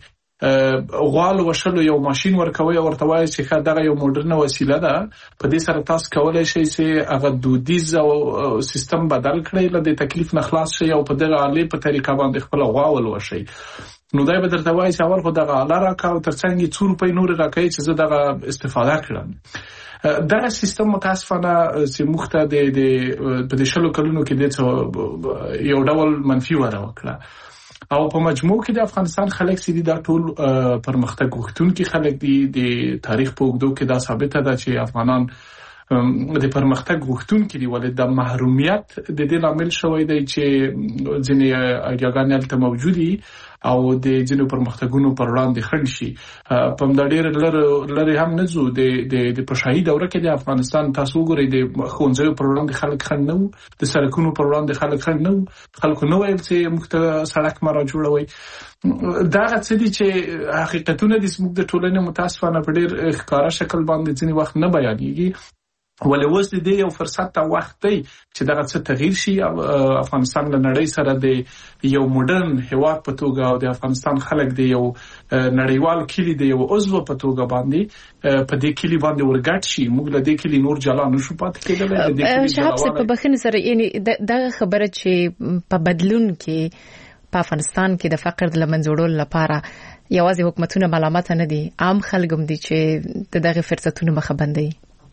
د غوال وشلو یو ماشين ورکوي او ورته وایي چې دا یو مدرنه وسیله ده، په دې سره تاسو کولای شئ چې هغه دودیز او سیستم بدل کړئ، له دې تکلیف نه خلاص شئ او په دغه آلې په طریقه باندې خپل غوال وشئ. نو دا به درته وایي چې اول خو دغه آله راکاو ترڅنګ 2 روپۍ نور راکړئ چې زه دغه استفاده کړم. دا سیستم متاسفانه چې مخته د په شلو کلونو کې د یو ډول منفي وره وکړه او په مجموع کې د افغانستان خلک سړي دا ټول پرمختګ غوښتونکي خلک دي. د تاریخ په اوږدو کې دا ثابته ده چې افغانان د پرمختګ غوښتونکي دي، ولې د محرومیت د دې عامل شوی دی چې ځینې اجاګان هلته موجودي او د ځینو پرمختګونو پر وړاندې خنډ شي. په همدا ډېر لري هم نه ځو د پشاهي دوره کې د افغانستان تاسو ګورئ د ښوونځیو پر وړاندې خلک خنډ نه وو، د سړکونو پر وړاندې خلک خنډ نه وو، خلکو نه ویل چې موږ ته سړک مرا جوړوي. دا څه دي چې حقیقتونه د زموږ د ټولنې متاسفانه په ډېر ښکاره شکل باندې ځینې وخت نه بیانېږي. ولې اوس د دې یو فرصت ته وخت دی چې دغه څه تغییر شي. افغانستان له نړۍ سره د یو مدرن هیواد په توګه او د افغانستان خلک د یو نړیوال کلی د یو عضو په توګه باندې په دې کلی باندې ورګټ شي. موږ له دې کلی نور جلا نشو پاتې کېدلی. شهاب صاحب په بخښنې سره یعنی دغه خبره چې په بدلون کې په افغانستان کې د فقر د منځ وړلو لپاره یوازې حکومتونه ملامت نه دي، عام خلک هم دي چې دغه فرصتونه مخه بندي.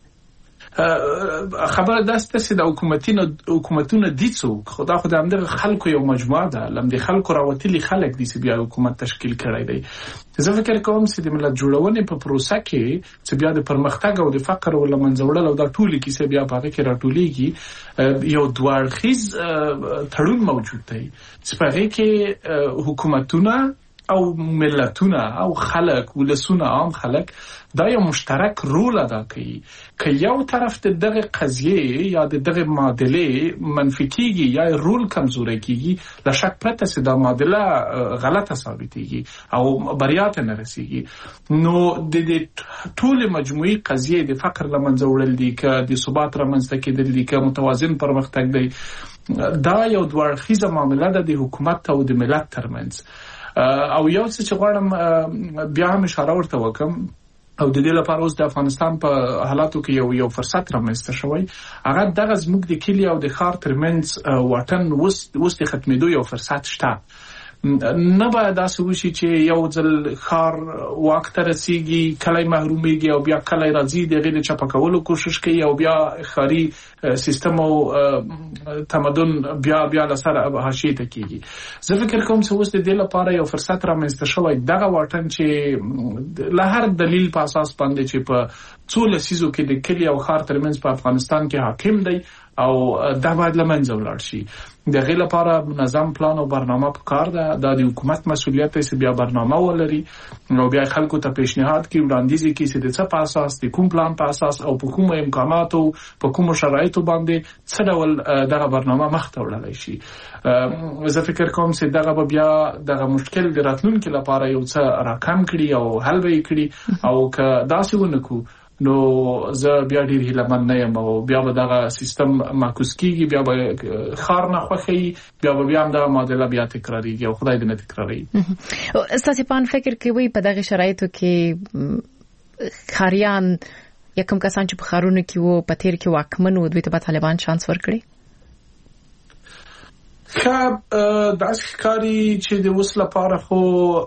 خبره داسته چې د حکومتونو دي څوک، خدا خو د همدغه خلکو یو مجموعه ده، لمدې خلکو راوتلي خلک دي چې بیا حکومت تشکیل کړی دی. زه فکر کوم چې د ملت جوړونې په پروسه کې چې بیا د پرمختګ او د فقر او لمنځه وړلو او د ټولي کیسه بیا په هغه کې راټولېږي یو دوړخیز تړون موجود دی چې په هغه کې حکومتونه او ملتونه او خلک ولسونه عام خلک دا یو مشترک رول ادا کوي. که یو طرف د دغه قضیه یا د دغه معادله منفي کیږي یا رول کمزوري کیږي، لا شک پرته چې دا معادله غلطه ثابتېږي او بریا ته نه رسیږي. نو د دې ټول مجموعي قضیه د فقر لمنځه وړل دي، که د ثبات رامنځته کېدل دي، که متوازن پرمختګ دی، دا یو دوړخیزه معامله ده د حکومت او د ملت ترمنځ. او یو څه چې غواړم بیا هم اشاره ورته وکم او د دې لپاره اوس د افغانستان په حالاتو کې یو فرصت رامنځته شوی، هغه دغه زموږ د کلی او د ښار ترمنځ واټن اوس د ختمېدو یو فرصت شته. نه باید داسې وشي چې یو ځل ښار واک ته رسیږي کلی محرومیږي او بیا کلی راځي د هغې د چپه کولو کوشش کوي او بیا ښاري سیستم او تمدن بیا له سره حاشیې ته کېږي. زه فکر کوم چې اوس د دې لپاره یو فرصت رامنځته شوی دغه واټن چې له هر دلیل په اساس باندې چې په څو لسیزو کې د کلي او ښار ترمنځ په افغانستان کې حاکم دی او دا باید له منځه ولاړ شي. د هغې لپاره منظم پلان او برنامه پکار ده. دا د حکومت مسؤلیت دی چې بیا برنامه ولري او بیا خلکو ته پیشنهاد کړي وړاندیز کړي چې د څه په اساس د کوم پلان په اساس او په کومو امکاناتو په کومو شرایطو باندې څه ډول دغه برنامه مخته وړلی شي. زه فکر کوم چې دغه به بیا دغه مشکل د راتلونکي لپاره یو څه راکم کړي او حل به یې کړي او که داسې ونه کړو نو زه بیا ډیر هیلهمن نه یم او بیا به دغه سیستم معکوس کیږي، بیا به ښار نه خوښوي، بیا هم دغه معادله بیا تکراریږي او خدای دې نه تکراروي. ستاسې په فکر کوي په دغه شرایطو کې ښاریان یا کوم کسان چې په ښارونو کې وو په تیر کې واکمن وو دوی ته به طالبان شانس ورکړي؟ داسې ښکاري چې د اوس لپاره خو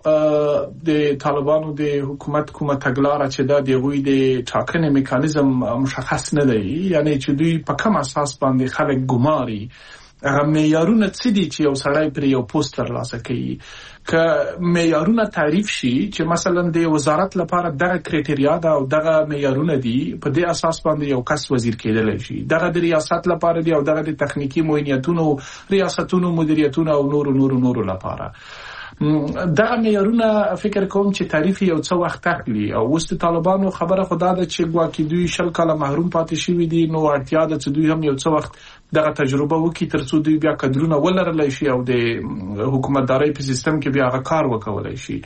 د طالبانو د حکومت کومه تګلاره چې دا د هغوی د ټاکنې میکانیزم مشخص نه دی، یعنی چې دوی په کوم اساس باندې خلک ګماري، هغه معیارونه څه دي چې یو سړی پرې یو پوسټ ترلاسه کوي. که معیارونه تعریف شي چې مثلا د وزارت لپاره دغه کرایټریا ده او دغه معیارونه دي، په دې اساس باندې یو کس وزیر کېدلی شي. دغه د ریاست لپاره دي او دغه د تخنیکی معاینتونو ریاستونو مدیریتونو او نورو لپاره. دغه معیارونه فکر کوم چې تعریف یو څه وخت اخلي او اوس د طالبانو خبره خدا ده چې ګواکې دوی 20 کاله محروم پاتې شوي دي، نو اړتیا ده چې دوی هم یو څه وخت دغه تجربه وکړي ترڅو دوی بیا کدرونه ولرلی شي او د حکومتدارۍ په سیستم کې بیا هغه کار وکولی شي.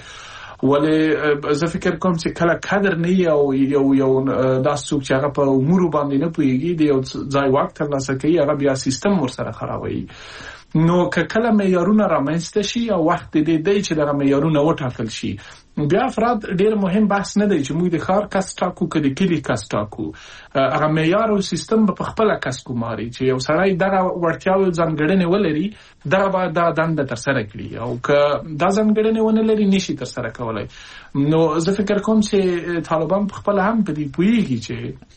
ولې زه فکر کوم چې کله کادر نه او یو داسې څوک چې هغه په امورو باندې نه پوهېږي د یو ځای واک ترلاسه کوي، هغه بیا سیستم ورسره خرابوي. نو که کله معیارونه رامنځته شي او وخت دې دی چې دغه معیارونه وټاکل شي، بیا افراد ډیر مهم بحث نه دی چې موږ د ښار کس ټاکو که د کلي کس ټاکو، هغه معیار او سیستم به په خپله کس ګماري چې یو سړی دغه وړتیاوې ځانګړنې ولري، دغه باید دا دنده ترسره کړي او که دا ځانګړنې ونه لري نشي ترسره کولی. نو زه فکر کوم چې طالبان په خپله هم په دې پوهېږي چې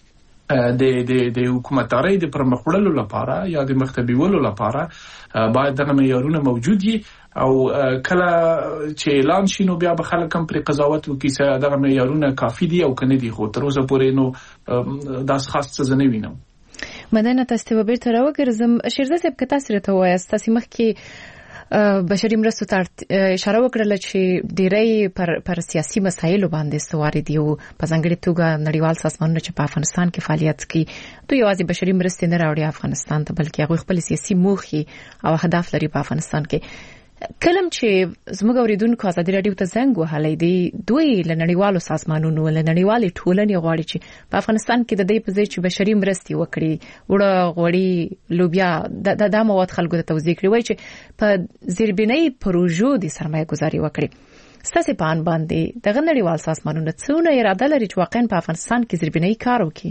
د حکومتدارۍ د پرمخ وړلو لپاره یا د مخ ته بیولو لپاره باید دغه معیارونه موجود وي او کله چې اعلان شي نو بیا به خلک هم پرې قضاوت وکړي چې دغه معیارونه کافي دي او که نه دي. خو تر اوسه پورې نو داسې خاص څه زه نه وینم. مننه. تاسو ته به بیرته راوګرځم. شیرزه صاحب که تاسو راته ووایاست، تاسو مخکې بشري مرستو ته اشاره وکړله چې ډیری پر سیاسي مسایلو باندې استواري دي او په ځانګړې توګه نړیوال سازمانونه چې په افغانستان کې فعالیت کوي دوی یوازې بشري مرستې نه راوړي افغانستان ته، بلکې هغوی خپل سیاسي موخې او اهداف لري په افغانستان کې. کلم چې زموږ اوریدونکو ازادي راډیو ته زنګ وهلی دی، دوی له نړیوالو سازمانونو له نړیوالې ټولنې غواړي چې په افغانستان کې د دې په ځای چې بشري مرستې وکړي، وړه غوړي لوبیا دا مواد خلکو ته توزیع کړي، وایي چې په زیربنایي پروژو د سرمایه گذاري وکړي. ستاسې په اند باندې دغه نړیوال سازمانونه څونه اراده لري چې واقعا په افغانستان کې زیربنایي کار وکړي؟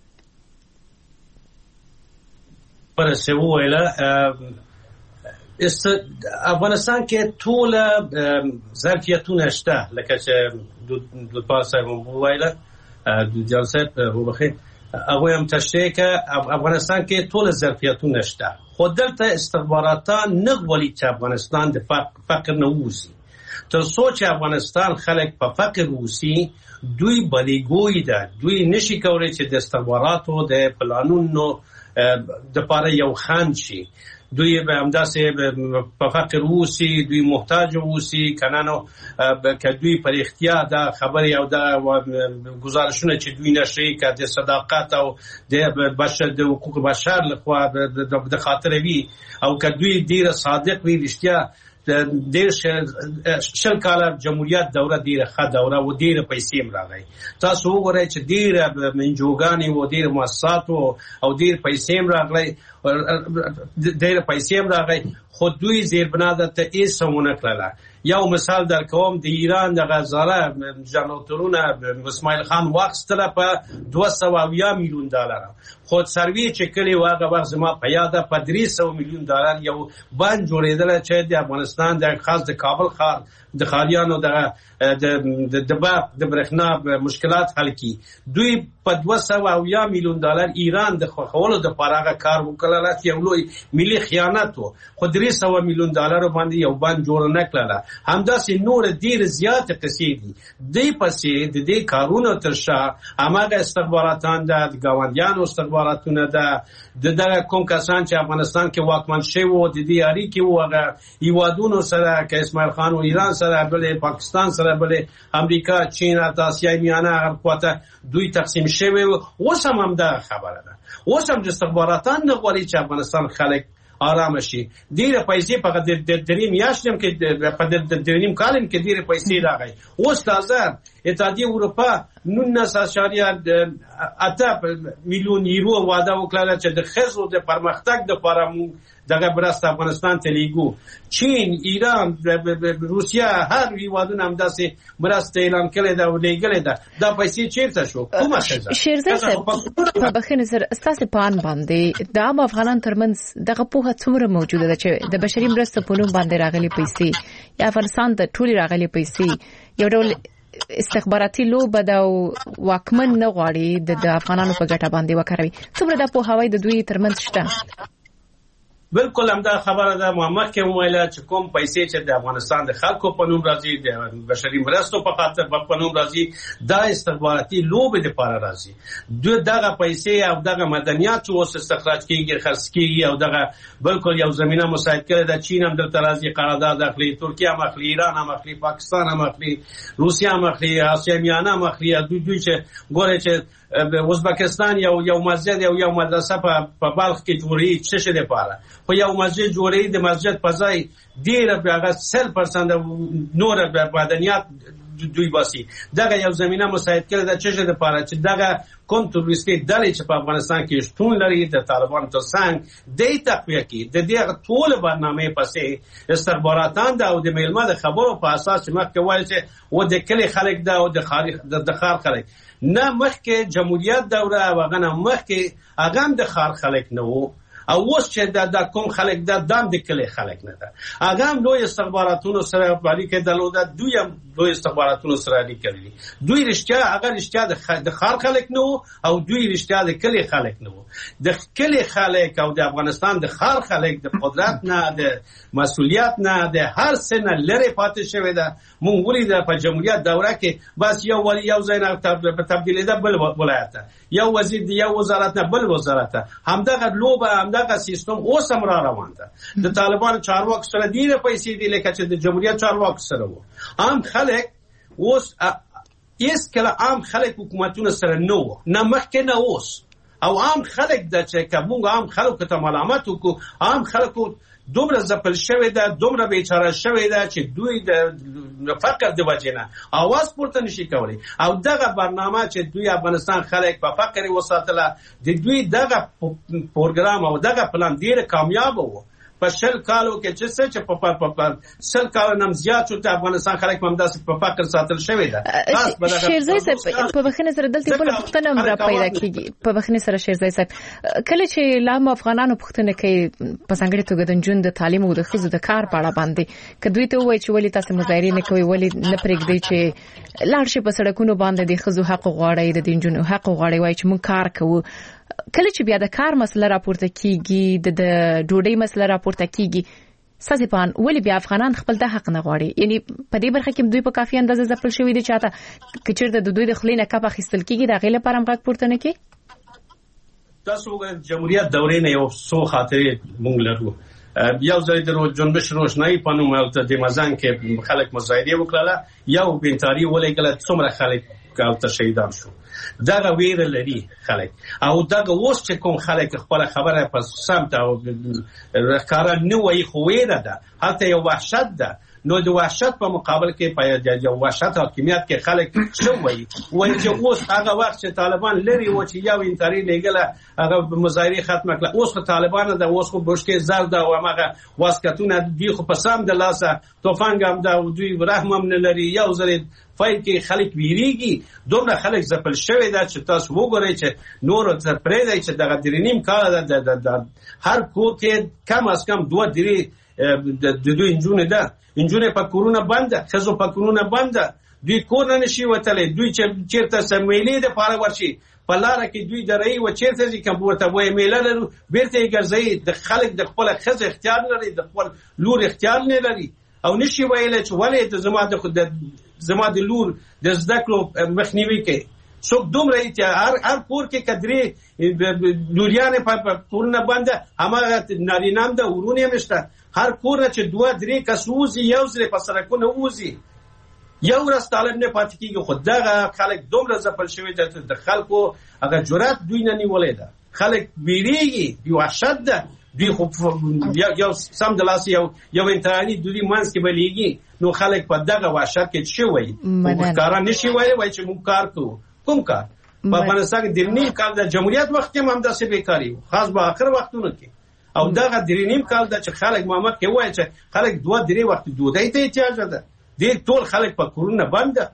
پرسه وویله افغانستان کې ټول ظرفیتونه شته، لکه چې د پاسه وویله د جلسه وبخې هغه هم تشریح کړه افغانستان کې ټول ظرفیتونه شته، خو دلته استخباراتان نه غواړي چې افغانستان د فقر نه ووځي. تر څو چې افغانستان خلک په فقر ووځي دوی بلیګوی ده، دوی نشي کولی چې د استخباراتو د پلانونو د پاره یو خان شي. دوی به همداسې په فقر ووسي، دوی محتاج ووسي کنه، نو که دوی پر اختیار دا خبرې او دا گزارشونه چې دوی نشي که د صداقت او د حقوق بشر لخوا د خاطر وي او که دوی ډیر صادق وي، رښتیا ډیر شل کاله جمهوریت دوره ډیره ښه دوره و، ډیره پیسې هم راغی. تاسو وګورئ چې ډیره منجوګانې و، ډیره مؤسسات او ډیر پیسې هم راغلی، ډېر پیسې هم راغی خو دوی زیربنا ته هیڅ ونه کړله. یو مثال در کوم د ایران د غزاله جنراتورونه اسماعیل خان واخیستله په $200 میلیون خو سروي چې کړي واغه وخت زما په یاده په $300 میلیون یو بند جوړېدل چې د افغانستان د خاص د کابل ښار د خالیانو د برېښنا مشکلات حل کی. دوی په $200 میلیون ایران د خوښولو د پاره کار وکړل چې یو لوی ملي خیانت و. خو $300 میلیون باندې یو بند جوړ نه کړل. همداسې نور ډیر زیات قصې دي. دې پسې د دې کارونو تر شا هغه استخباراتان د ګاونډیانو استخباراتونه د کوم کسان چې افغانستان کې واکمن شوی وو د دې اړیکې وغه هیوادونو سره که اسماعیل خان او ایران سره بل پاکستان سره بل امریکا چین او آسیا میانه هر قوته دوی تقسیم شوی. اوس هم دا خبره ده. اوس هم د استخباراتان نه غواړي چې افغانستان خلک آرام شي. ډیره پیسې په درې میاشتې کې په درې نیم کال کې ډیره پیسې راغی. اوس تازه اتحادیه اروپا 19.8 میلیون یورو وعده وکړه چې د ښځو د پرمختګ لپاره دغه برست افغانستان ته لیږو. چین، ایران، روسیه هر هیوادونه هم داسې مرسته اعلان کړې ده او لیږلې ده. دا پیسې چیرته شو؟ کومه ښځه؟ شیرزی صاحب په بخښنې سره ستاسې په اند باندې د عام افغانانو ترمنځ دغه پوهه څومره موجوده ده چې د بشري مرستو په نوم باندې راغلي پیسې یا افغانستان ته ټولې راغلي پیسې یو ډول استخباراتي لوبه ده او واکمن نه غواړي د افغانانو په ګټه باندې وکاروي. څومره دا پوهاوی د دوی ترمنځ شته؟ بالکل همدا خبره ده. محمد کې ویل چې کوم پیسې چې د افغانستان د خلکو په نوم راځي د بشري مرستو په خاطر په نوم راځي دا استخباراتي لوبه د پاره راځي. دغه پیسې او دغه مدنیات چې اوس استخراج کیږي خرڅ کیږي او دغه بالکل یو زمينه مساعد کړي د چین هم دلته راځي قرارداد اخلي، ترکیه هم اخلي، ایران هم اخلي، پاکستان هم اخلي، روسیه هم اخلي، آسیا میانه هم اخلي. دوی چې ګوره چې ازبکستان یو مسجد یو مدرسه په بلخ کې جوړی څه شه ده پاره خو یو مسجد جوړی د مسجد په ځای ډیر هغه 100% نور مدنیات دوی باسي. دغه یو زمينه مساعد کړي د څه شه ده پاره چې دغه کوم تروریستي ډلې چې په افغانستان کې شتون لري د طالبان تر څنګ د تقویه کې د دې ټول برنامه پسې استخباراتان او د میلمه د خبرو په اساس مخکې وایي چې و د کلی خلک دا او د خار خلک نه مخکې جمهوریت دوره وغنه مخکې اغم د خار خلک نه وو او اوس چې د کوم خلک د دام د کلی خلک نه ده اغم لوی استخباراتونو سره باندې کې دلوده دوی هم لوی استخباراتونو سره لري کړی دوی رښتیا د خار خلک نه او دوی رښتیا د کلی خلک نه د کلی خلک او د افغانستان د خار خلک د قدرت نه د مسؤلیت نه د هر سنه لری پاتې شوی ده. مونږ ولې په جمهوریت دوره کې بس یو ولی یو ځای نه تبدیل ده بل ولایت یو وزیر دی یو وزارت نه بل وزارت همدغه لوبه همدغه سیستم اوس هم را روان ده. د طالبان چارواکو سره ډیره پیسې دي لکه چې د جمهوریت چارواکو سره وو. عام خلک اوس ایس کله عام خلک حکومتونه سره نو نه مخکې نه اوس او عام خلک د چې کوم عام خلکو ته ملامت وکړو عام خلکو دومره زپل شوی ده دومره بیچاره شوی ده چې دوی د فقر د وجنه اواز پورته نشي کولی او دغه برنامه چې دوی افغانستان خلک په فقر وساتله د دوی دغه پروګرام او دغه پلان ډیر کامیاب وو. په شل کالو کې چې په شل کالو نم زیات شو ته افغانستان خلک هم داسې په فقر ساتل شوی ده. شیرزی صاحب په بخښنې سره دلته بل پښتنه را پیدا کیږي په بخښنې سره شیرزی صاحب کله چې لام افغانانو پښتنه کوي په څنګه توګه د جون د تعلیم او د خزو د کار په اړه باندې کدوې ته وایي چې ولی تاسو مظاهره نه کوي ولی نه پرېږدي چې لاړ شي په سړکونو باندې د خزو حق غواړي د دینجونو حق غواړي وایي چې مونږ کار کوو. کله چې بیا د کار مسله راپورته کیږي د ډوډۍ مسله راپورته کیږي سازپان ولی بیا افغانان خپل د حق نه غواړي یعنی په دې برخه کې دوی په کافي اندازه ځپل شوی دي چاته کچیر د دوی د خلینه کپ اخیستل کیږي د غیله پرم غږ پورته نه کی. تاسو وګورئ جمهوریت دورې نه یو څو خاطرې مونږ لرو. یو ځای د جنبش روشنايي په نوم د مزان کې خلک مظاهره وکړه یو بنتاري ولګل څومره خلک کالته شهیدان شو. دغه ویر لري خلک او دغه اوس چې کوم خلک خپل خبره په سمت او کار نه وایي خو ویره ده هلته یو وحشت ده نو د وحشت په مقابل کې په یو وحشت حاکمیت کې خلک شو وایي چې اوس هغه وخت چې طالبان لري و چې یو انتاري لګله هغه مظاهره ختمه کړه اوس طالبان د اوس خو بشکې زرد او هغه واسکتونه دی خو په سم د لاسه توفنګ هم دا دوی رحم هم نه لري یو ځل فایل کې خلک ویریږي دومره خلک زپل شوی دا چې تاسو وګورئ چې نور تر پرې دی چې دغه درینیم کال د هر کور کې کم از کم 2-3 د دوی انجونه ده انجونه په کورونا بنده خزو په کورونا بنده دوی کور نه نشي وتلې دوی چې چیرته سمېلې د پاره ورشي په لار کې دوی درې و چیرته چې کوم ورته وې میله لرو بیرته ګرځي د خلک د خپل خزه اختیار لري د خپل لور اختیار نه لري او نشي ویل چې ولې د زما د خود زما د لور د زده کړو مخنیوي کې څوک دومره چې هر کور کې کدرې لوریانه په کورونه بنده هغه نارینام د ورونه مشته هر کور چې 2-3 کسوزي یو ځل په سرکونه ووزي یو ورځ طالب نه پاتې کیږي خو دغه خلک دومره زپل شوی چې د خلکو هغه جرأت دوی نه نیولې ده خلک بیریږي یو وحشت ده دوی خو یو سم د لاس یو انترانی دوی مانس کې بلیږي نو خلک په دغه وحشت کې شوی کار نشي وایي چې موږ کار کوو کوم کار په افغانستان کې د نیم کال د جمهوریت وخت کې هم داسې بیکاری خاص به اخر وختونو کې او دغه د نیم کال د چې خلک محمد کې وایي چې خلک 2-3 وخت ډوډۍ ته احتیاج ده ډېر ټول خلک په کورونا بنده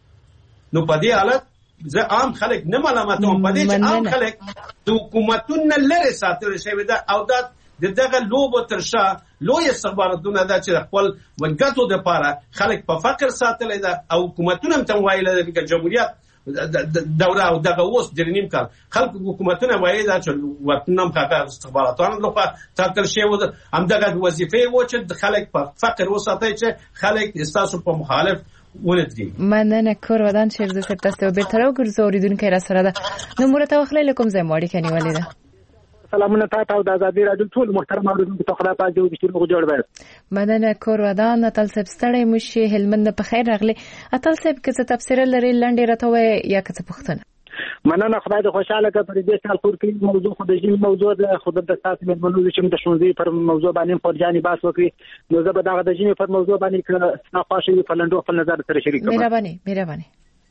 نو په دې حالت زه عام خلک نه ملامتوم په دې چې عام خلک د حکومتونو لري ساتل شوی ده او دغه لوبو ترشا لوی استخباراتونه ده چې خپل وګټو د پاره خلک په فقر ساتل ده او حکومتونه هم وایي چې جمهوریت دوره او دغه اوس د نیم کال خلک حکومتونه وایي دا چې وطنم خاطر استخباراتانو لخوا تاکل شي و هم دغه وظیفه و چې خلک په فقر وساتي چې خلک استاسو په مخالف ولدي مننه کور ودان شیر د سپتاسته به تر وګرځوریدونکو را سره ده نو مرته وخلې کوم ځای ماړي کني ولیدا سلامونه تاسو د ازادي رادیو ټول محترم اوریدونکو ته خدای پاک دې وکړي جوړ وي مننه کور ودان اتل سب ستړی مشي هلمند په خیر راغلی اتل سب کې څه تفسیر لري لنډه راته وي یا څه پوښتنه مننه خدای دې خوشاله کړي پر دې سال کور کې موضوع خو د جې موضوع د خود د تاسو په منلو چې د شونځي پر موضوع باندې فرجاني باس وکړي نو زه به دغه د جې پر موضوع باندې کړه ناخواشي په لندو خپل نظر سره شریک کوم مهرباني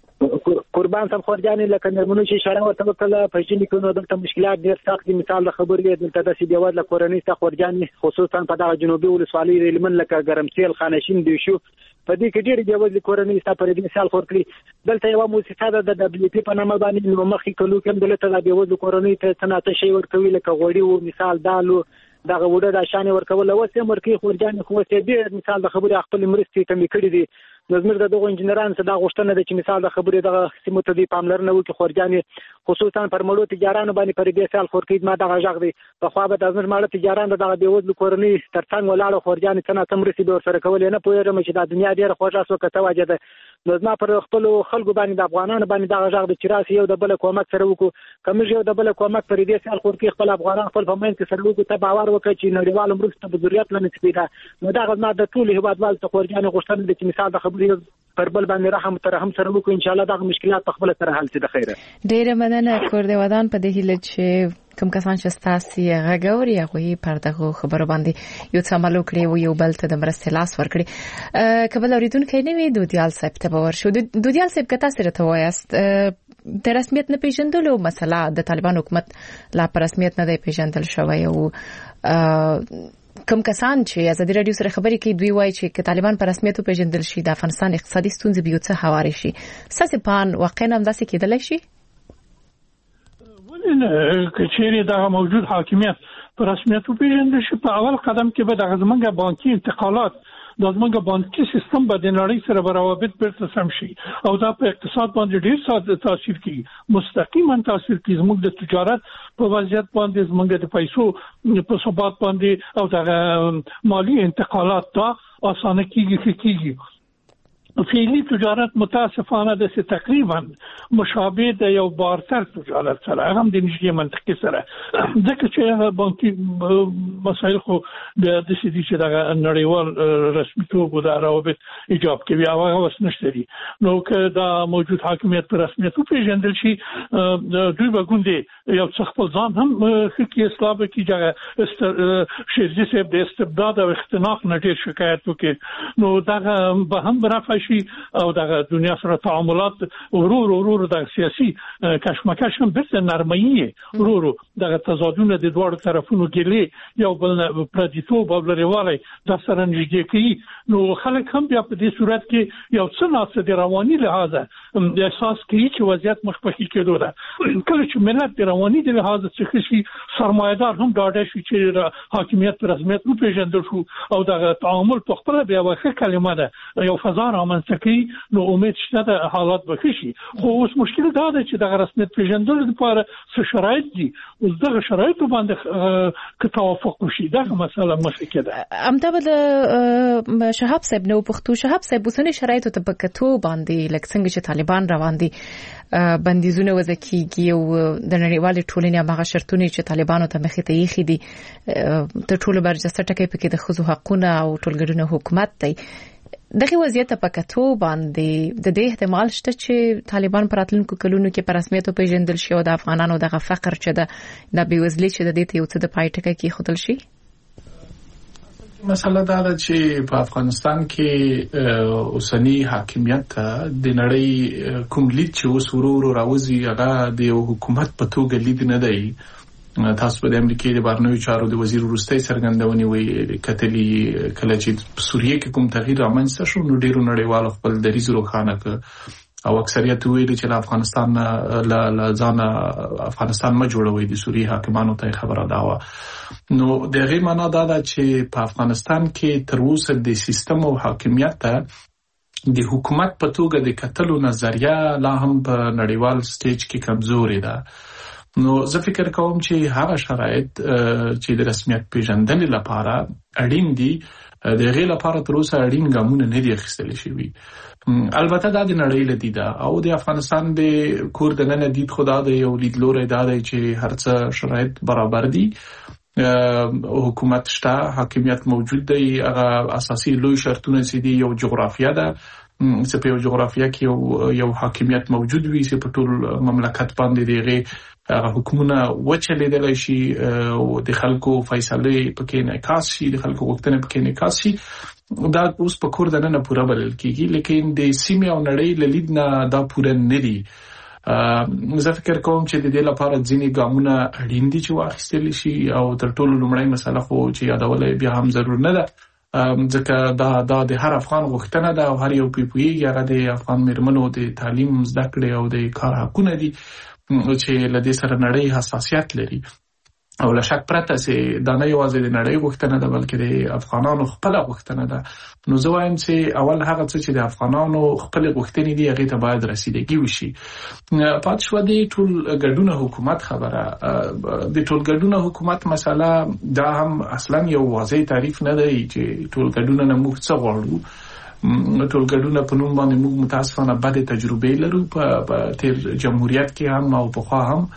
قربان صاحب خورجانې لکه نرمنو چې اشاره ورته وکړه په ځینې کې نو دلته مشکلات ډېر سخت دي مثال د خبرې دلته د سیدیواد له کورنۍ څخه خورجانې خصوصا په دغه جنوبي ولسوالۍ هلمند لکه ګرمسیل خانشین دی شو په دې کې ډېر دیوځ کورنۍ څخه پر دې مثال خور کړی دلته یو موسسه ده د دبليو پی په نامه باندې نو مخکې کلو کې دلته د دیوځ کورنۍ ته څنګه شي ورکوي لکه غوړي او مثال دالو دغه وړه د شان ورکول او څه مرکي خورجانې خو څه دې مثال د خبرې خپل مرستې ته میکړي دي زموږ دغه انجنیران څخه دا غوښتنه ده چې مثال د خبرې دغه سیمو ته دی پاملرنه وکړي خورجانې خصوصا پر مړو تجارانو باندې پر دې سال خورکید ما دغه ژغ دی په خوا به د زموږ مړو تجاران دغه دیوځ کورنۍ ترڅنګ ولاړ خورجانې څنګه تم رسید ور سره کول نه پوهیږم چې د دنیا ډیره خوږه سو کته واجه ده نو زما پر خپل خلکو باندې د افغانانو باندې دغه ژغ د چراسي یو د بل کومک سره وکړو کوم یو د بل کومک پر دې سال خورکید خپل افغانان خپل په منځ کې سره وکړو ته باور وکړي چې نړیوال مرسته په ضرورت لنه سپیدا نو دغه زما د ټول هیوادوال ته خورجانې غوښتنه ده چې مثال د خبرې پر بل باندې رحم ترحم سره وکړو ان شاء الله دغه مشکلات په خپل سره حل شي د خیره ډیره مننه کور دی ودان په دې هیله چې کوم کسان چې تاسو غږوري هغه پر دغه خبرو باندې یو څه عمل وکړي او یو بل ته د مرستې لاس ورکړي کبل اوریدونکو نه وي دودیال صاحب ته باور شو دودیال صاحب کته سره ته وایست د رسمیت نه پیژندلو مسله د طالبان حکومت لا پر رسمیت نه دی پیژندل شوی او کوم کسان چې ازادي رادیو سره خبرې کوي دوی وایي چې طالبان پر رسمیت پیژندل شي د افغانستان اقتصادي ستونزې به یو څه هواري شي ساسي پان واقعا هم داسې کېدلی شي کچېری دا موجود حاکمیت پر رسمیت پیژندل شي په اول قدم کې به د زمونږ بانکي انتقالات د زمونږ بانکي سیستم به د نړۍ سره برابر بیرته سم شي او دا په اقتصاد باندې ډیر ساده تاثیر کوي مستقیما تاثیر کوي زموږ د تجارت په وضعیت باندې زموږ د پیسو په ثبات باندې او د مالی انتقالات دا اسانه کیږي فعلی تجارت متاسفانه د تقریبا مشابه د یو بارتر تجارت سره هم د نږدې منطقې سره ځکه چې بانکي مسایل خو د سړي چې د نړیوال رسمي توګه د روابط ایجاب کوي او هغه وسنشتري نو که دا موجود حاکمیت پر رسمیت پیژندل شي دوی به ګوندې یو څه خپل ځان هم خکې اصلاح کې جګه شیرجی صاحب د استبداد او اختناق نه ډېر شکایت وکړي نو دا به هم برافه شي او د دنیا سره تعاملات ورور د سیاسي کشمکش هم بیرته نرمي ورور د تضادونه د دوه طرفونو کې یو بل پردیتوب او لريواله د سره نږدې کوي نو خلک هم بیا په دې صورت کې یو څه ناڅه د رواني لحاظه احساس کوي چې وضعیت مخکې کېدو ده کله چې ملت د رواني د لحاظه څخه شي سرمایدار هم ډاډه شي چې حاکمیت پر رسمیت نو پیژندل شو او د تعامل په خپل بیا واخه کلمه ده یو فضا رامنځته کوي نو امید شته د حالات به شي خو اوس مشکل دا ده چې د رسمیت پیژندل لپاره څه شرایط دي اوس دغه شرایط باندې که توافق وشي دا مسله مشکله ده امدا د شهاب صاحب نو پښتو شهاب صاحب وسنی شرایط ته پکتو باندې لکه څنګه چې طالبان روان دي بندیزونه وځکیږي او د نړیوال ټولنې هغه شرطونه چې طالبانو ته مخې ته یې خېدي د ټولو برجسته ټکی پکې د خزو حقونه او ټولګړنه حکومت دی دغه وضعیت په کتو باندې د دې احتمال شته چې طالبان پر راتلونکو کلونو کې په رسمیت پیژندل شي او د افغانانو دغه فقر چې د بیوزلي چې د دې ته یو څه د پایټکه کې خودل شي مسله دا ده چې په افغانستان کې اوسنی حاکمیت د نړۍ کوم لید چې وسورو راوځي هغه د حکومت په توګه لید نه دی تاسو په امریکا د بهرنیو چارو د وزیر وروستي څرګندونې وی کتلي کله چې سوریه کې کوم تغییر رامنځته شو نو ډیرو نړیوال خپل دریځ روښانه کړ او اکثریت ویل چې افغانستان لا ځان افغانستان ما جوړوي د سوریه حاکمانو ته خبره داوه نو دغه معنا دا ده چې په افغانستان کې تر اوسه د سیستم او حاکمیت ته د حکومت په توګه د کتلو نظریه لا هم په نړیوال سټیج کې کمزوري ده نو زه فکر کوم چې هغه شرایط چې د رسمیت پیژندنې لپاره اړین دي د غیر لپاره تر اوسه اړین ګامونه نه دي اخیستل شوي البته دا د نړۍ لدیده او د افغانستان د کور د نن دید خدا د یو لیدلوري دا دی چې هرڅه شرایط برابر دي حکومت شته حاکمیت موجود دی هغه اساسي لوی شرطونه چې دي یو جغرافیه ده چې په یو جغرافیه کې یو حاکمیت موجود وي چې په ټول مملکت باندې دیغه حکومتونه وچلیدل شي او د خلکو فیصله پکې انعکاس شي د خلکو غوښتنې پکې انعکاس شي دا اوس په کور د نن پوره بلل کیږي لیکن د سیمه او نړۍ لید نه دا پوره نه دي زه فکر کوم چې د دې لپاره ځینې ګامونه اړین دي چې واخیستل شي او تر ټولو لومړی مسله خو چې یادول بیا هم ضرور نه ده ځکه دا د هر افغان غوښتنه ده او هر یو پیپویي هغه د افغان میرمنو د تعلیم زده کړې او د کار حقونه دي چې لدې سره نړۍ حساسیت لري او له شک پرته چې دا نه یوازې د نړۍ غوښتنه ده بلکې د افغانانو خپل غوښتنه ده نو زه وایم چې اول هغه څه چې د افغانانو خپل غوښتنې دي هغه ته باید رسیدګي وشي پات شو د ټول ګډونه حکومت خبره د ټول ګډونه حکومت مسله دا هم اصلا یو واضح تعریف نه دی چې ټول ګډونه نه موږ څه غواړو ټول ګډونه په نوم باندې موږ متاسفانه بد تجربه لرو په تیر جمهوریت کې هم او په خوا هم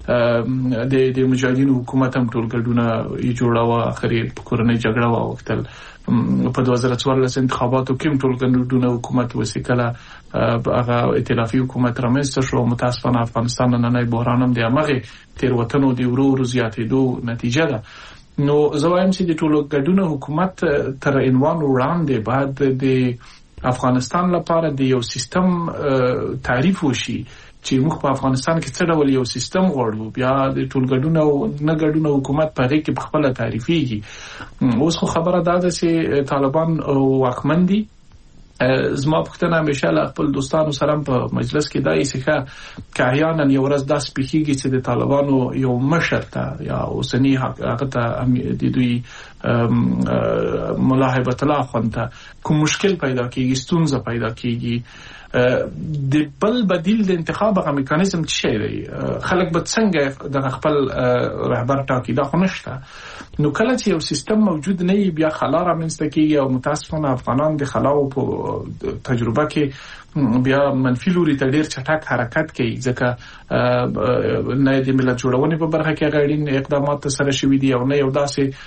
د مجاهدینو حکومت هم ټول ګډونه یې جوړاوه اخري کورنۍ جګړه واوښتل په 2014 انتخاباتو کې ټول ګډونه حکومت وسیکله هغه ائتلافي حکومت رامنځته شو متاسفانه افغانستان نن بحران هم د هغه تیروتنو د ورو زیاتېدو نتیجه ده نو زه وایم چې د ټول ګډونه حکومت تر عنوان وړاندې بعد د افغانستان لپاره د یو سیستم تعریف وشي چې موږ په افغانستان کې څه ډول یو سیستم غواړو بیا د ټولګډونه او نه ګډونه حکومت په دې کې په خپل تعریفيږي اوس خو خبره ده چې طالبان واکمن دي زما پښتنه همیشه له خپل دوستانو سره په مجلس کې دای څخه کاهیان یو ورځ داس پیخیږي چې د طالبانو یو مشر ته یا اوسنی هغه ته د دوی ملاحبت الله خونته کوم مشکل پیدا کیږي ستونزه پیدا کیږي د بل بدیل د انتخاب غو میکانیزم څه دی خلک به څنګه د خپل رهبر ټاکي دا خو نشته نو کله چې یو سیستم موجود نه وي بیا خلا رامنځته کیږي او متاسفانه افغانان د خلاو په تجربه کې بیا منفي لوري ته ډیر چټک حرکت کوي ځکه نه د ملت جوړونې په برخه کې غاړین اقدامات سره شوي دي او نه یو داسې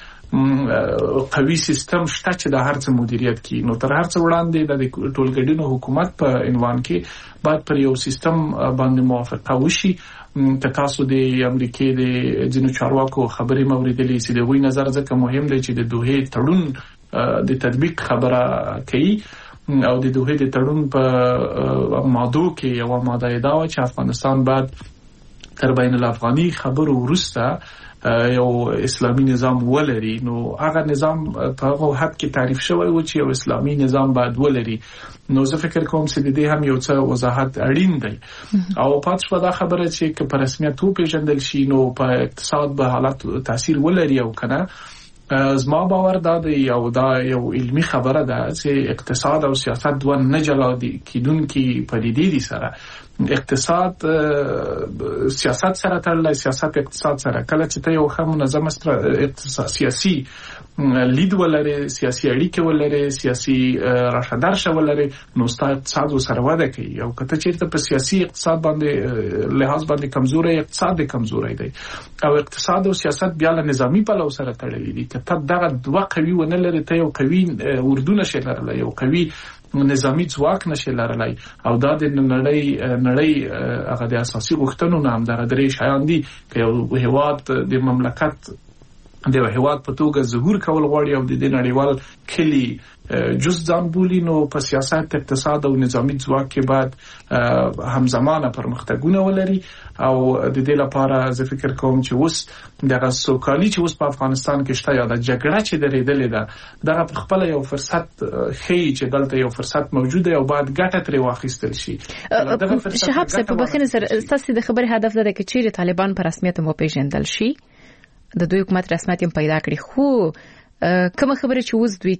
قوي سیستم شته چې د هر څه مدیریت کوي نو تر هر څه وړاندې د ټولګډینو حکومت په عنوان کې باید پر یو سیستم باندې موافقه وشي که تاسو د امریکای د ځینو چارواکو خبرې موریدلې چې د وی نظر ځکه مهم دی چې د دوه تړون د تطبیق خبره کوي او د دوه د تړون په ماده کې یو ماده دا و چې افغانستان بعد تر بین الافغاني خبرو وروسته یو اسلامي نظام ولري نو هغه نظام په هغه حد کې تعریف شوی و چې یو اسلامي نظام باید ولري نو زه فکر کوم چې د دې هم یو څه وضاحت اړین دی او پاتې شو دا خبره چې په رسمیت پیژندل شي نو په اقتصاد به حالات تاثیر ولري او کنه زما باور دا دی دا یو علمي خبره ده چې اقتصاد او سیاست دوه نه جلا کیدونکي پدیدې دي سره اقتصاد سیاست سره تړلی سیاست اقتصاد سره کله چې ته یو ښه منظمه سیاسي لید ولري سیاسي اړیکې ولري سیاسي راشدارشه ولري نو ستاسو اقتصاد سره وده کوي او کته چیرته په سیاسي اقتصاد باندې لحاظ باندې کمزوري اقتصاد کمزوري دی او اقتصاد او سیاست بیا له نظامی په لور سره تړلي دي کته دغه دوه قوي ونه لري ته یو قوي اردو نشه لري یو قوي نظامی ځواک نشه لرلای او دا د نړۍ هغه د اساسي غوښتنو نه هم دغه درې شیان دي چې یو هیواد د مملکت د هیواد په توګه ظهور کول غواړي او د دې نړیوال کلی جز ځان بولی نو په سیاست اقتصاد او نظامی ځواک کې بعد همزمانه پرمختګونه ولري او د دې لپاره زه فکر کوم چې اوس دغه سوکالي چې اوس په افغانستان کې شته یا د جګړه چې درېدلې ده دغه په خپل یو فرصت خي چې دلته یو فرصت موجود دی او باید ګټه ترې واخیستل شي شهاب صاحب په بخښنه سره تاسو د خبرې هدف دا دی چې چیرې طالبان په رسمیت مو پیژندل شي د دوی حکومت رسمیت هم پیدا کړی خو کوم خبره چې اوس دوی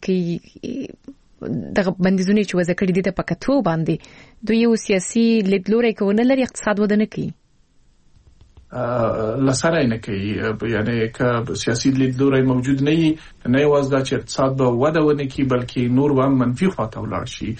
کوي دغه بندیزونه چې وځ کړی دي په کتو باندې دوی یو سیاسي لیدلوري کوونه لري اقتصاد ودانه کوي لسره نه کوي یعنی که سیاسي لیدلوري موجود نه یوازې دا چې اقتصاد به وده ونه کوي بلکې نور هم منفي خواته ولاړ شي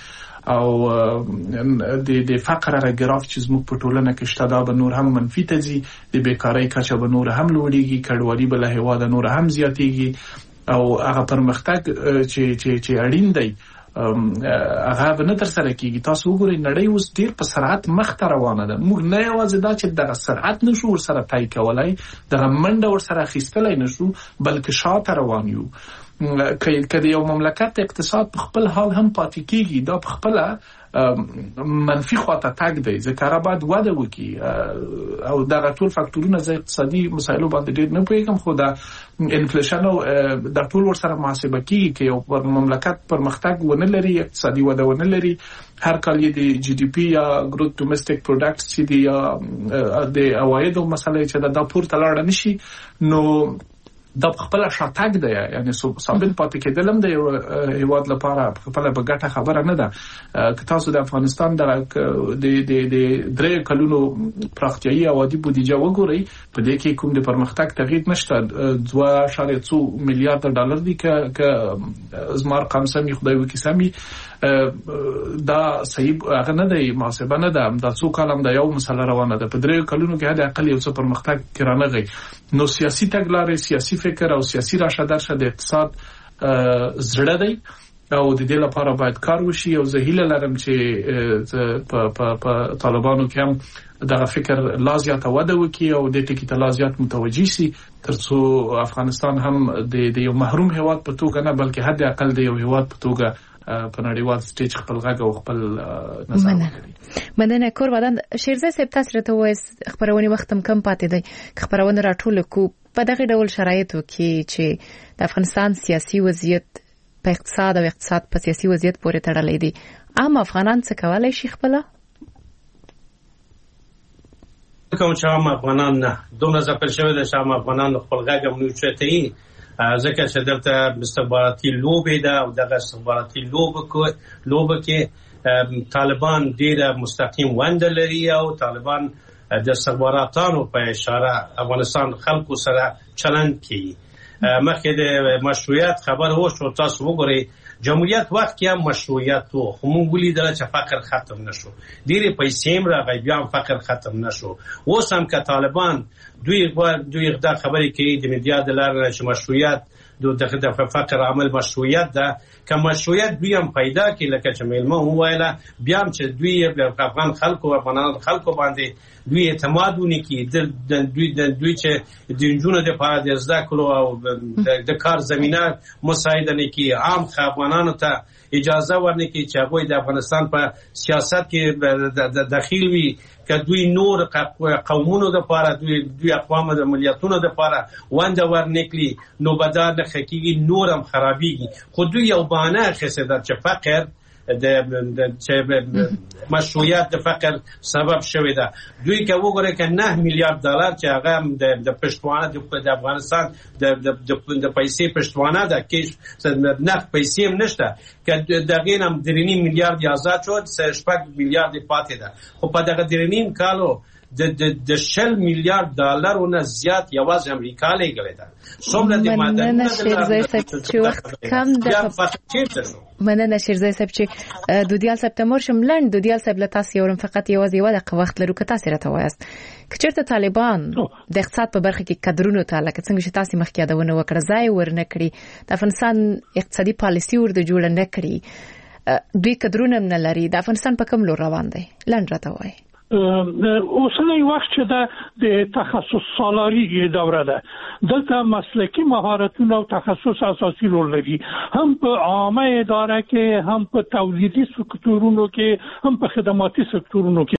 او د فقر راګراف چې زموږ په ټولنه کې شته دا به نور هم منفي تزي د بیکاری کچه به نور هم لوړیږي کډوالي به له هوا د نور هم زیاتیږي او هغه پرمختګ چې اړین دی هغه به نه تر سره کیږي تاسو وګورئ نړۍ اوس ډیر په سرعت مخ ته روانه ده موږ نه یوازې دا چې دغه سرعت نشو ور سره تای کولای دغه منډه ور سره خېستلای نشو بلکې شاته روان یو کله یو مملکت اقتصاد په خپل حال هم پاتې کیږي دا په خپل منفي خواته تګ دی ځکه را باید وده وکړي او دا ټول فاکتورونه د اقتصادي مسایلو باندې ډېر نه پوهیږم خو دا انفلیشن او د ټول ور سره محاسبه کیږي چې یو مملکت پرمختګ ونه لري اقتصادي وده ونه لري هر کال یې د جی ډي پی یا ګروث ډومېسټک پروډکټ چې دی یا د عوایدو مسله چې دا پورته لاړ نشي نو دا خپل شاتګ دی یعنی ثابت پاتې کېدلم د هیواد لپاره خپل بغټه خبره نه ده که تاسو د افغانستان د درې کلونو پراختیايي اوادي بودیجه وګورئ په دې کې کوم د پرمختګ تغییر نشته 2.2 میلیارډ ډالر دي که زمار رقم سمي خدای وکي سمي دا صحیح هغه نه دی محاسبه نه ده دا څو کالم د یو مسله روانه ده په درې کلونو کې هدا اقل یو څه پرمختګ کرانغي نو سیاسي تګلارې سیاسي فکر او سیاسي راشدارشه د اقتصاد زړه دی او د دې لپاره باید کار وشي او زه هیله لرم چې په طالبانو کې هم دغه فکر لازیات وده وکړي او د ټکی ته لازیات متوجي شي ترڅو افغانستان هم د یو محروم هیواد په توګه نه بلکې حد اقل د یو هیواد په توګه په نړیوال سټیج خپل غږ او خپل نظر ورکړي مننه قربان شیرزه صاحب تاسو ته وایي خبرونه وختم کم پاتې دی خبرونه راټول کو په دغه ډول شرایطو کې چې د افغانستان سیاسي وضعیت په اقتصاد او اقتصاد په سیاسي وضعیت پورې تړلې دي عام افغانان څه کولای شي خپل کوم چې عام افغانان نه دومره ځکه شوی د شام افغانان خپل غږ هم نو چته ځکه چې دلته استخباراتي لوبې ده او دغه استخباراتي لوبه کې طالبان ډیره مستقیم ونده لري او طالبان د استخباراتانو په اشاره افغانستان خلکو سره چلند کوي. مخکې د مشروعیت خبر وشو، تاسو وګورئ جمهوریت وخت کې هم مشروعیت وو، خو موږ ولیدل چې فقر ختم نشو، ډېرې پیسې هم راغی بیا هم فقر ختم نشو. اوس هم که طالبان دوی دا خبرې کوي د میډیا د لارې چې مشروعیت د فقر عامل مشروعیت ده، که مشروعیت دوی هم پیدا کړي لکه چې میلمه وویله، بیا هم چې دوی افغان خلکو افغانان خلکو باندې دوی اعتماد ونکړي، دوی چې د نجونو دپاره د زده کړو او د کار زمینه مساعده نه کړي، عام افغانانو ته اجازه ورنکړي چې هغوی د افغانستان په سیاست کې دخیل وي، که دوی نور قومونو دپاره دوی اقوام د ملیتونو دپاره ونده ورنکړي، نو به دا نه ښه کېږي، نور هم خرابېږي. خو دوی یو بهانه اخیستې ده چې فقر مشروعیت د فقر سبب شوی ده. دوی که وګورئ که 9 میلیارد دلار چې هغه د پشتوانه د افغانستان د پیسې پشتوانه ده، کیش نقد پیسې هم نشته، که دغې هم 3.5 میلیارد آزاد شد، 6 میلیارد پاتې ده. خو په دغه 3.5 کالو د 10 میلیارد دلارونه زیات یوازې امریکا لګولې ده. څومره د مننه شیرزای صاحب چې وخت کم ده. مننه شیرزای صاحب چې دودیال سپتامبر شملند دودیال صاحب له تاسو یورم فقط یوازې یو دقیقه وخت لرو که تاسو راته وایاست که چېرته طالبان د اقتصاد په برخه کې کډرونو ته لکه څنګه چې تاسو مخکې یادونه وکړه ځای ورنه کړي، د افغانستان اقتصادي پالیسي ورته جوړ نه کړي، دوی کډرونه نه لري، د افغانستان په کوم لور روان دی؟ لنډ راته وایي. اوسنی وخت چې د تخصص سالاري دوره ده، دلته مسلکی مهارتونه او تخصص اساسي رول لري، هم په عامه اداره کې، هم په تولیدي سکتورونو کې، هم په خدماتي سکتورونو کې.